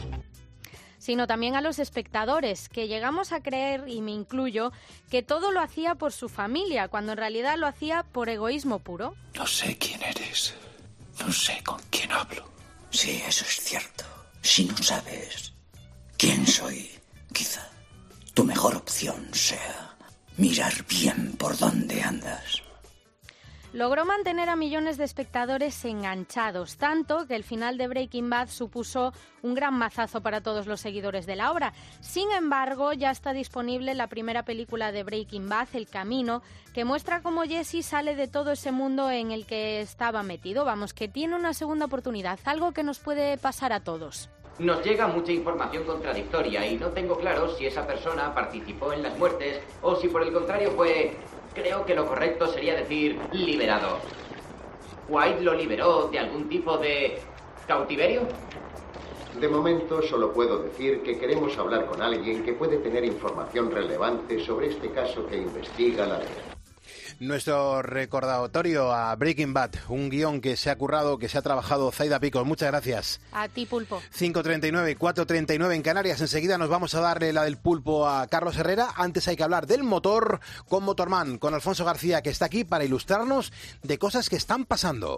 Sino también a los espectadores, que llegamos a creer, y me incluyo, que todo lo hacía por su familia, cuando en realidad lo hacía por egoísmo puro. No sé quién eres. No sé con quién hablo. Sí, eso es cierto. Si no sabes quién soy, quizá tu mejor opción sea mirar bien por dónde andas. Logró mantener a millones de espectadores enganchados, tanto que el final de Breaking Bad supuso un gran mazazo para todos los seguidores de la obra. Sin embargo, ya está disponible la primera película de Breaking Bad, El Camino, que muestra cómo Jesse sale de todo ese mundo en el que estaba metido. Vamos, que tiene una segunda oportunidad, algo que nos puede pasar a todos. Nos llega mucha información contradictoria y no tengo claro si esa persona participó en las muertes o si por el contrario fue... Creo que lo correcto sería decir liberado. ¿White lo liberó de algún tipo de cautiverio? De momento solo puedo decir que queremos hablar con alguien que puede tener información relevante sobre este caso que investiga la ley. Nuestro recordatorio a Breaking Bad, un guión que se ha currado, que se ha trabajado Zaida Picos. Muchas gracias. A ti, Pulpo. 5:39, 4:39 en Canarias. Enseguida nos vamos a darle la del pulpo a Carlos Herrera. Antes hay que hablar del motor con Motorman, con Alfonso García, que está aquí para ilustrarnos de cosas que están pasando.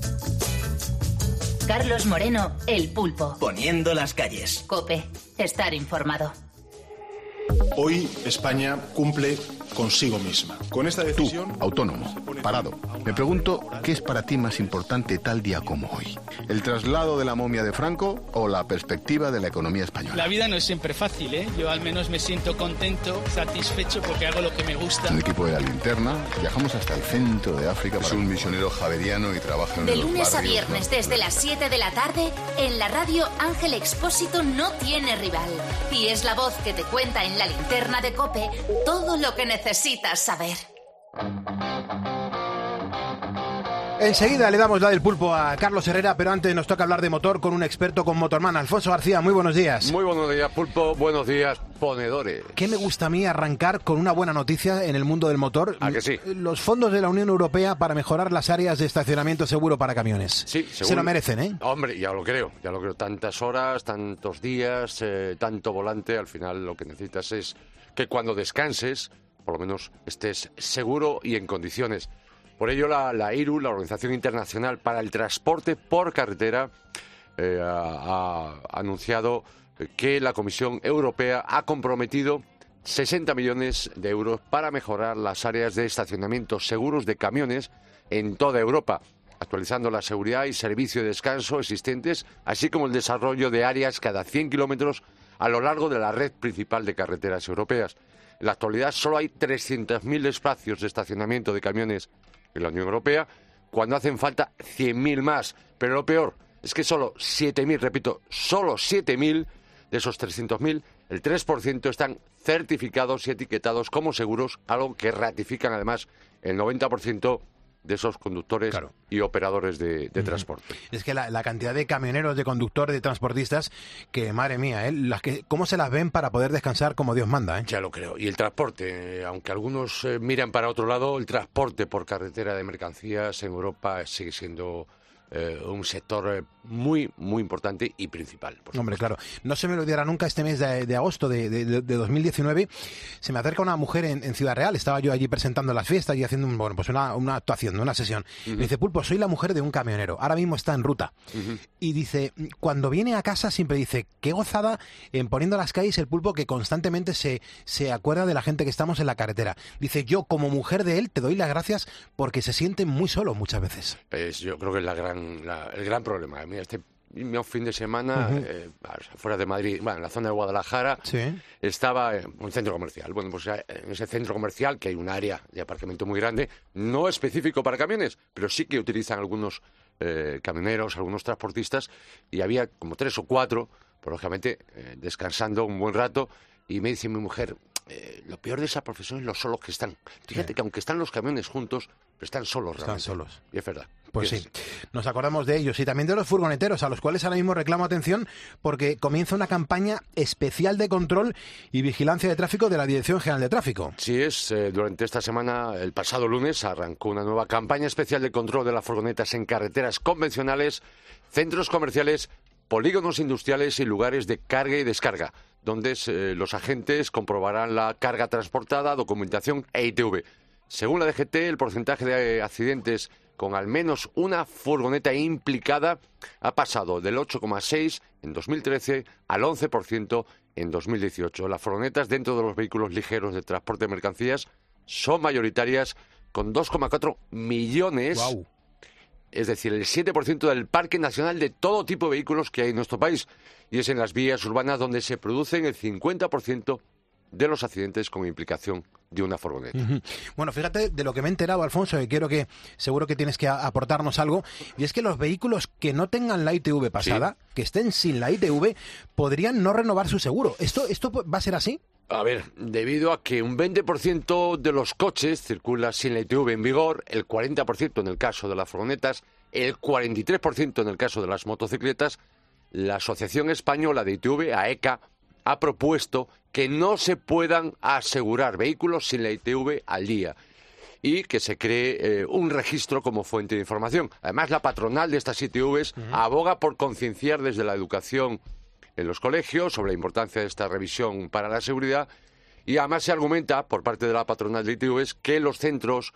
Carlos Moreno, El Pulpo. Poniendo las calles. COPE. Estar informado. Hoy España cumple consigo misma. Con esta decisión... Tú, autónomo, parado. Me pregunto, ¿qué es para ti más importante tal día como hoy? ¿El traslado de la momia de Franco o la perspectiva de la economía española? La vida no es siempre fácil, ¿eh? Yo al menos me siento contento, satisfecho porque hago lo que me gusta. En el equipo de La Linterna viajamos hasta el centro de África. Es un misionero javeriano y trabaja en de los lunes a barrios, viernes desde las 7 de la tarde, en la radio Ángel Expósito no tiene rival. Y es la voz que te cuenta en La Linterna de COPE todo lo que necesitas saber. Enseguida le damos la del pulpo a Carlos Herrera, pero antes nos toca hablar de motor con un experto, con Motorman. Alfonso García, muy buenos días. Muy buenos días, pulpo. Buenos días, ponedores. ¿Qué me gusta a mí arrancar con una buena noticia en el mundo del motor? ¿A que sí? Los fondos de la Unión Europea para mejorar las áreas de estacionamiento seguro para camiones. Sí, se lo merecen, ¿eh? Hombre, ya lo creo. Tantas horas, tantos días, tanto volante. Al final lo que necesitas es que cuando descanses, por lo menos estés seguro y en condiciones. Por ello, la IRU, la Organización Internacional para el Transporte por Carretera, ha anunciado que la Comisión Europea ha comprometido 60 millones de euros para mejorar las áreas de estacionamiento seguros de camiones en toda Europa, actualizando la seguridad y servicio de descanso existentes, así como el desarrollo de áreas cada 100 kilómetros a lo largo de la red principal de carreteras europeas. En la actualidad solo hay 300.000 espacios de estacionamiento de camiones en la Unión Europea, cuando hacen falta 100.000 más. Pero lo peor es que solo 7.000, repito, solo 7.000 de esos 300.000, el 3% están certificados y etiquetados como seguros, algo que ratifican además el 90% de esos conductores y operadores de transporte. Es que la cantidad de camioneros, de conductores, de transportistas, que madre mía, ¿cómo se las ven para poder descansar como Dios manda? Ya lo creo. Y el transporte, aunque algunos miran para otro lado, el transporte por carretera de mercancías en Europa sigue siendo un sector muy, muy importante y principal. Hombre, claro. No se me olvidará nunca este mes de agosto de 2019. Se me acerca una mujer en Ciudad Real. Estaba yo allí presentando las fiestas y haciendo una actuación, una sesión. Me dice, Pulpo, soy la mujer de un camionero. Ahora mismo está en ruta. Y dice, cuando viene a casa siempre dice, qué gozada en poniendo las calles el Pulpo que constantemente se acuerda de la gente que estamos en la carretera. Dice, yo como mujer de él te doy las gracias porque se siente muy solo muchas veces. Yo creo que es el gran problema. Mira, este fin de semana, fuera de Madrid, en la zona de Guadalajara, estaba en un centro comercial. Bueno, pues en ese centro comercial, que hay un área de aparcamiento muy grande, no específico para camiones, pero sí que utilizan algunos camioneros, algunos transportistas, y había como 3 o 4, pues, lógicamente, descansando un buen rato, y me dice mi mujer, lo peor de esa profesión es lo solos que están. Fíjate que aunque están los camiones juntos, pero están solos realmente. Están solos. Y es verdad. Pues sí, nos acordamos de ellos y también de los furgoneteros, a los cuales ahora mismo reclamo atención porque comienza una campaña especial de control y vigilancia de tráfico de la Dirección General de Tráfico. Sí, durante esta semana, el pasado lunes, arrancó una nueva campaña especial de control de las furgonetas en carreteras convencionales, centros comerciales, polígonos industriales y lugares de carga y descarga, donde los agentes comprobarán la carga transportada, documentación e ITV. Según la DGT, el porcentaje de accidentes con al menos una furgoneta implicada ha pasado del 8,6% en 2013 al 11% en 2018. Las furgonetas dentro de los vehículos ligeros de transporte de mercancías son mayoritarias con 2,4 millones, es decir, el 7% del parque nacional de todo tipo de vehículos que hay en nuestro país. Y es en las vías urbanas donde se producen el 50% de los accidentes con implicación de una furgoneta. Bueno, fíjate de lo que me he enterado, Alfonso, y seguro que tienes que aportarnos algo, y es que los vehículos que no tengan la ITV pasada, que estén sin la ITV, podrían no renovar su seguro. ¿Esto va a ser así? A ver, debido a que un 20% de los coches circula sin la ITV en vigor, el 40% en el caso de las furgonetas, el 43% en el caso de las motocicletas, la Asociación Española de ITV, AECA, ha propuesto que no se puedan asegurar vehículos sin la ITV al día y que se cree un registro como fuente de información. Además, la patronal de estas ITVs aboga por concienciar desde la educación en los colegios sobre la importancia de esta revisión para la seguridad, y además se argumenta por parte de la patronal de ITVs que los centros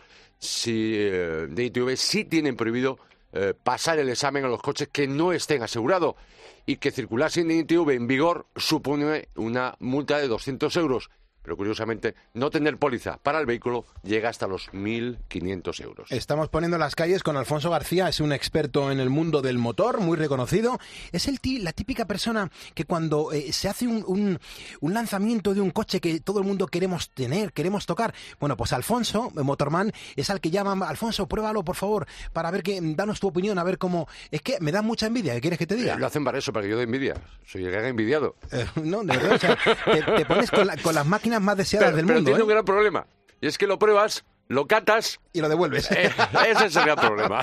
de ITV sí tienen prohibido pasar el examen a los coches que no estén asegurados, y que circular sin ITV en vigor supone una multa de 200 euros. Pero curiosamente, no tener póliza para el vehículo llega hasta los 1.500 euros. Estamos poniendo las calles con Alfonso García, es un experto en el mundo del motor, muy reconocido. Es la típica persona que cuando se hace un lanzamiento de un coche que todo el mundo queremos tener, queremos tocar. Bueno, pues Alfonso, Motorman, es al que llaman, Alfonso, pruébalo, por favor, para ver danos tu opinión, a ver cómo... Es que me da mucha envidia, ¿qué quieres que te diga? Lo hacen para eso, para que yo dé envidia. Soy el gran envidiado. No, de verdad, o sea, te pones con las máquinas más deseadas del mundo. Pero tiene un gran problema, y es que lo pruebas lo catas y lo devuelves. Ese sería el problema.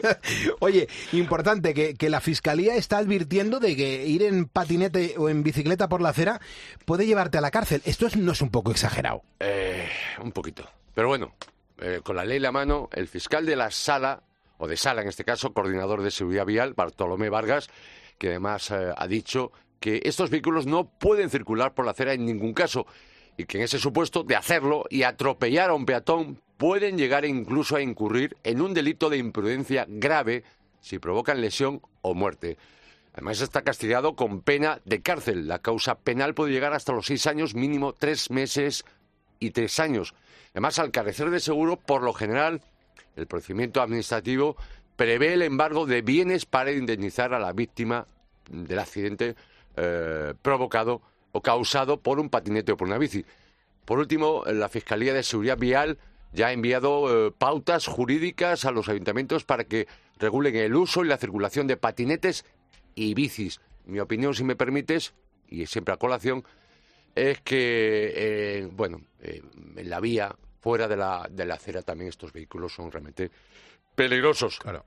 Oye, importante que la Fiscalía está advirtiendo de que ir en patinete o en bicicleta por la acera puede llevarte a la cárcel. ¿Esto no es un poco exagerado? Un poquito. Pero bueno, con la ley en la mano, el fiscal de la Sala, o de Sala en este caso, coordinador de seguridad vial, Bartolomé Vargas, que además ha dicho que estos vehículos no pueden circular por la acera en ningún caso y que en ese supuesto de hacerlo y atropellar a un peatón pueden llegar incluso a incurrir en un delito de imprudencia grave si provocan lesión o muerte. Además está castigado con pena de cárcel. La causa penal puede llegar hasta los 6 años, mínimo 3 meses y 3 años. Además, al carecer de seguro, por lo general, el procedimiento administrativo prevé el embargo de bienes para indemnizar a la víctima del accidente provocado o causado por un patinete o por una bici. Por último, la Fiscalía de Seguridad Vial ya ha enviado pautas jurídicas a los ayuntamientos para que regulen el uso y la circulación de patinetes y bicis. Mi opinión, si me permites, y siempre a colación, es que, en la vía, fuera de la acera, también estos vehículos son realmente peligrosos. Claro.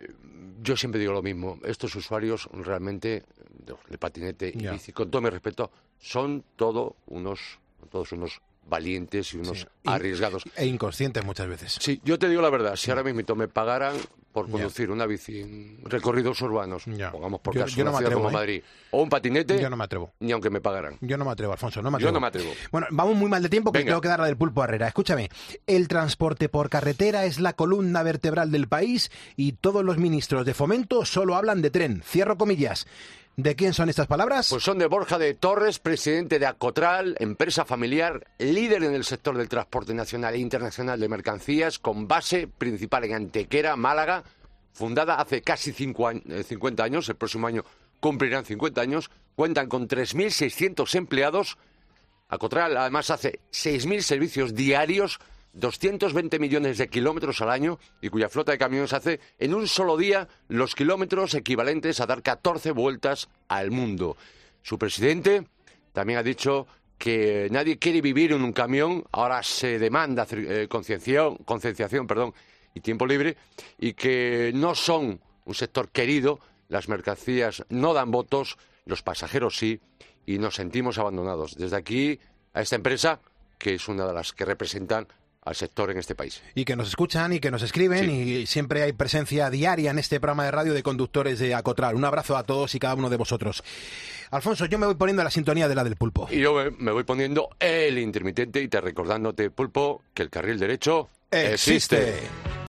Yo siempre digo lo mismo. Estos usuarios realmente de patinete y bici, con todo mi respeto, son todos unos valientes y unos arriesgados. E inconscientes muchas veces. Sí, yo te digo la verdad. Si ahora mismo me pagaran por conducir una bici en recorridos urbanos, pongamos por caso una ciudad como Madrid, o un patinete, yo no me atrevo. Ni aunque me pagaran. Yo no me atrevo, Alfonso, no me atrevo. Yo no me atrevo. Bueno, vamos muy mal de tiempo, que Venga. tengo que dar la del pulpo a Herrera. Escúchame, el transporte por carretera es la columna vertebral del país y todos los ministros de Fomento solo hablan de tren. Cierro comillas. ¿De quién son estas palabras? Pues son de Borja de Torres, presidente de Acotral, empresa familiar, líder en el sector del transporte nacional e internacional de mercancías, con base principal en Antequera, Málaga, fundada hace casi 50 años, el próximo año cumplirán 50 años, cuentan con 3.600 empleados. Acotral además hace 6.000 servicios diarios, 220 millones de kilómetros al año y cuya flota de camiones hace en un solo día los kilómetros equivalentes a dar 14 vueltas al mundo. Su presidente también ha dicho que nadie quiere vivir en un camión, ahora se demanda concienciación y tiempo libre, y que no son un sector querido, las mercancías no dan votos, los pasajeros sí, y nos sentimos abandonados. Desde aquí a esta empresa, que es una de las que representan al sector en este país. Y que nos escuchan y que nos escriben, Sí. y siempre hay presencia diaria en este programa de radio de conductores de Acotral. Un abrazo a todos y cada uno de vosotros. Alfonso, yo me voy poniendo la sintonía de la del pulpo. Y yo me voy poniendo el intermitente y te recordándote, pulpo, que el carril derecho existe.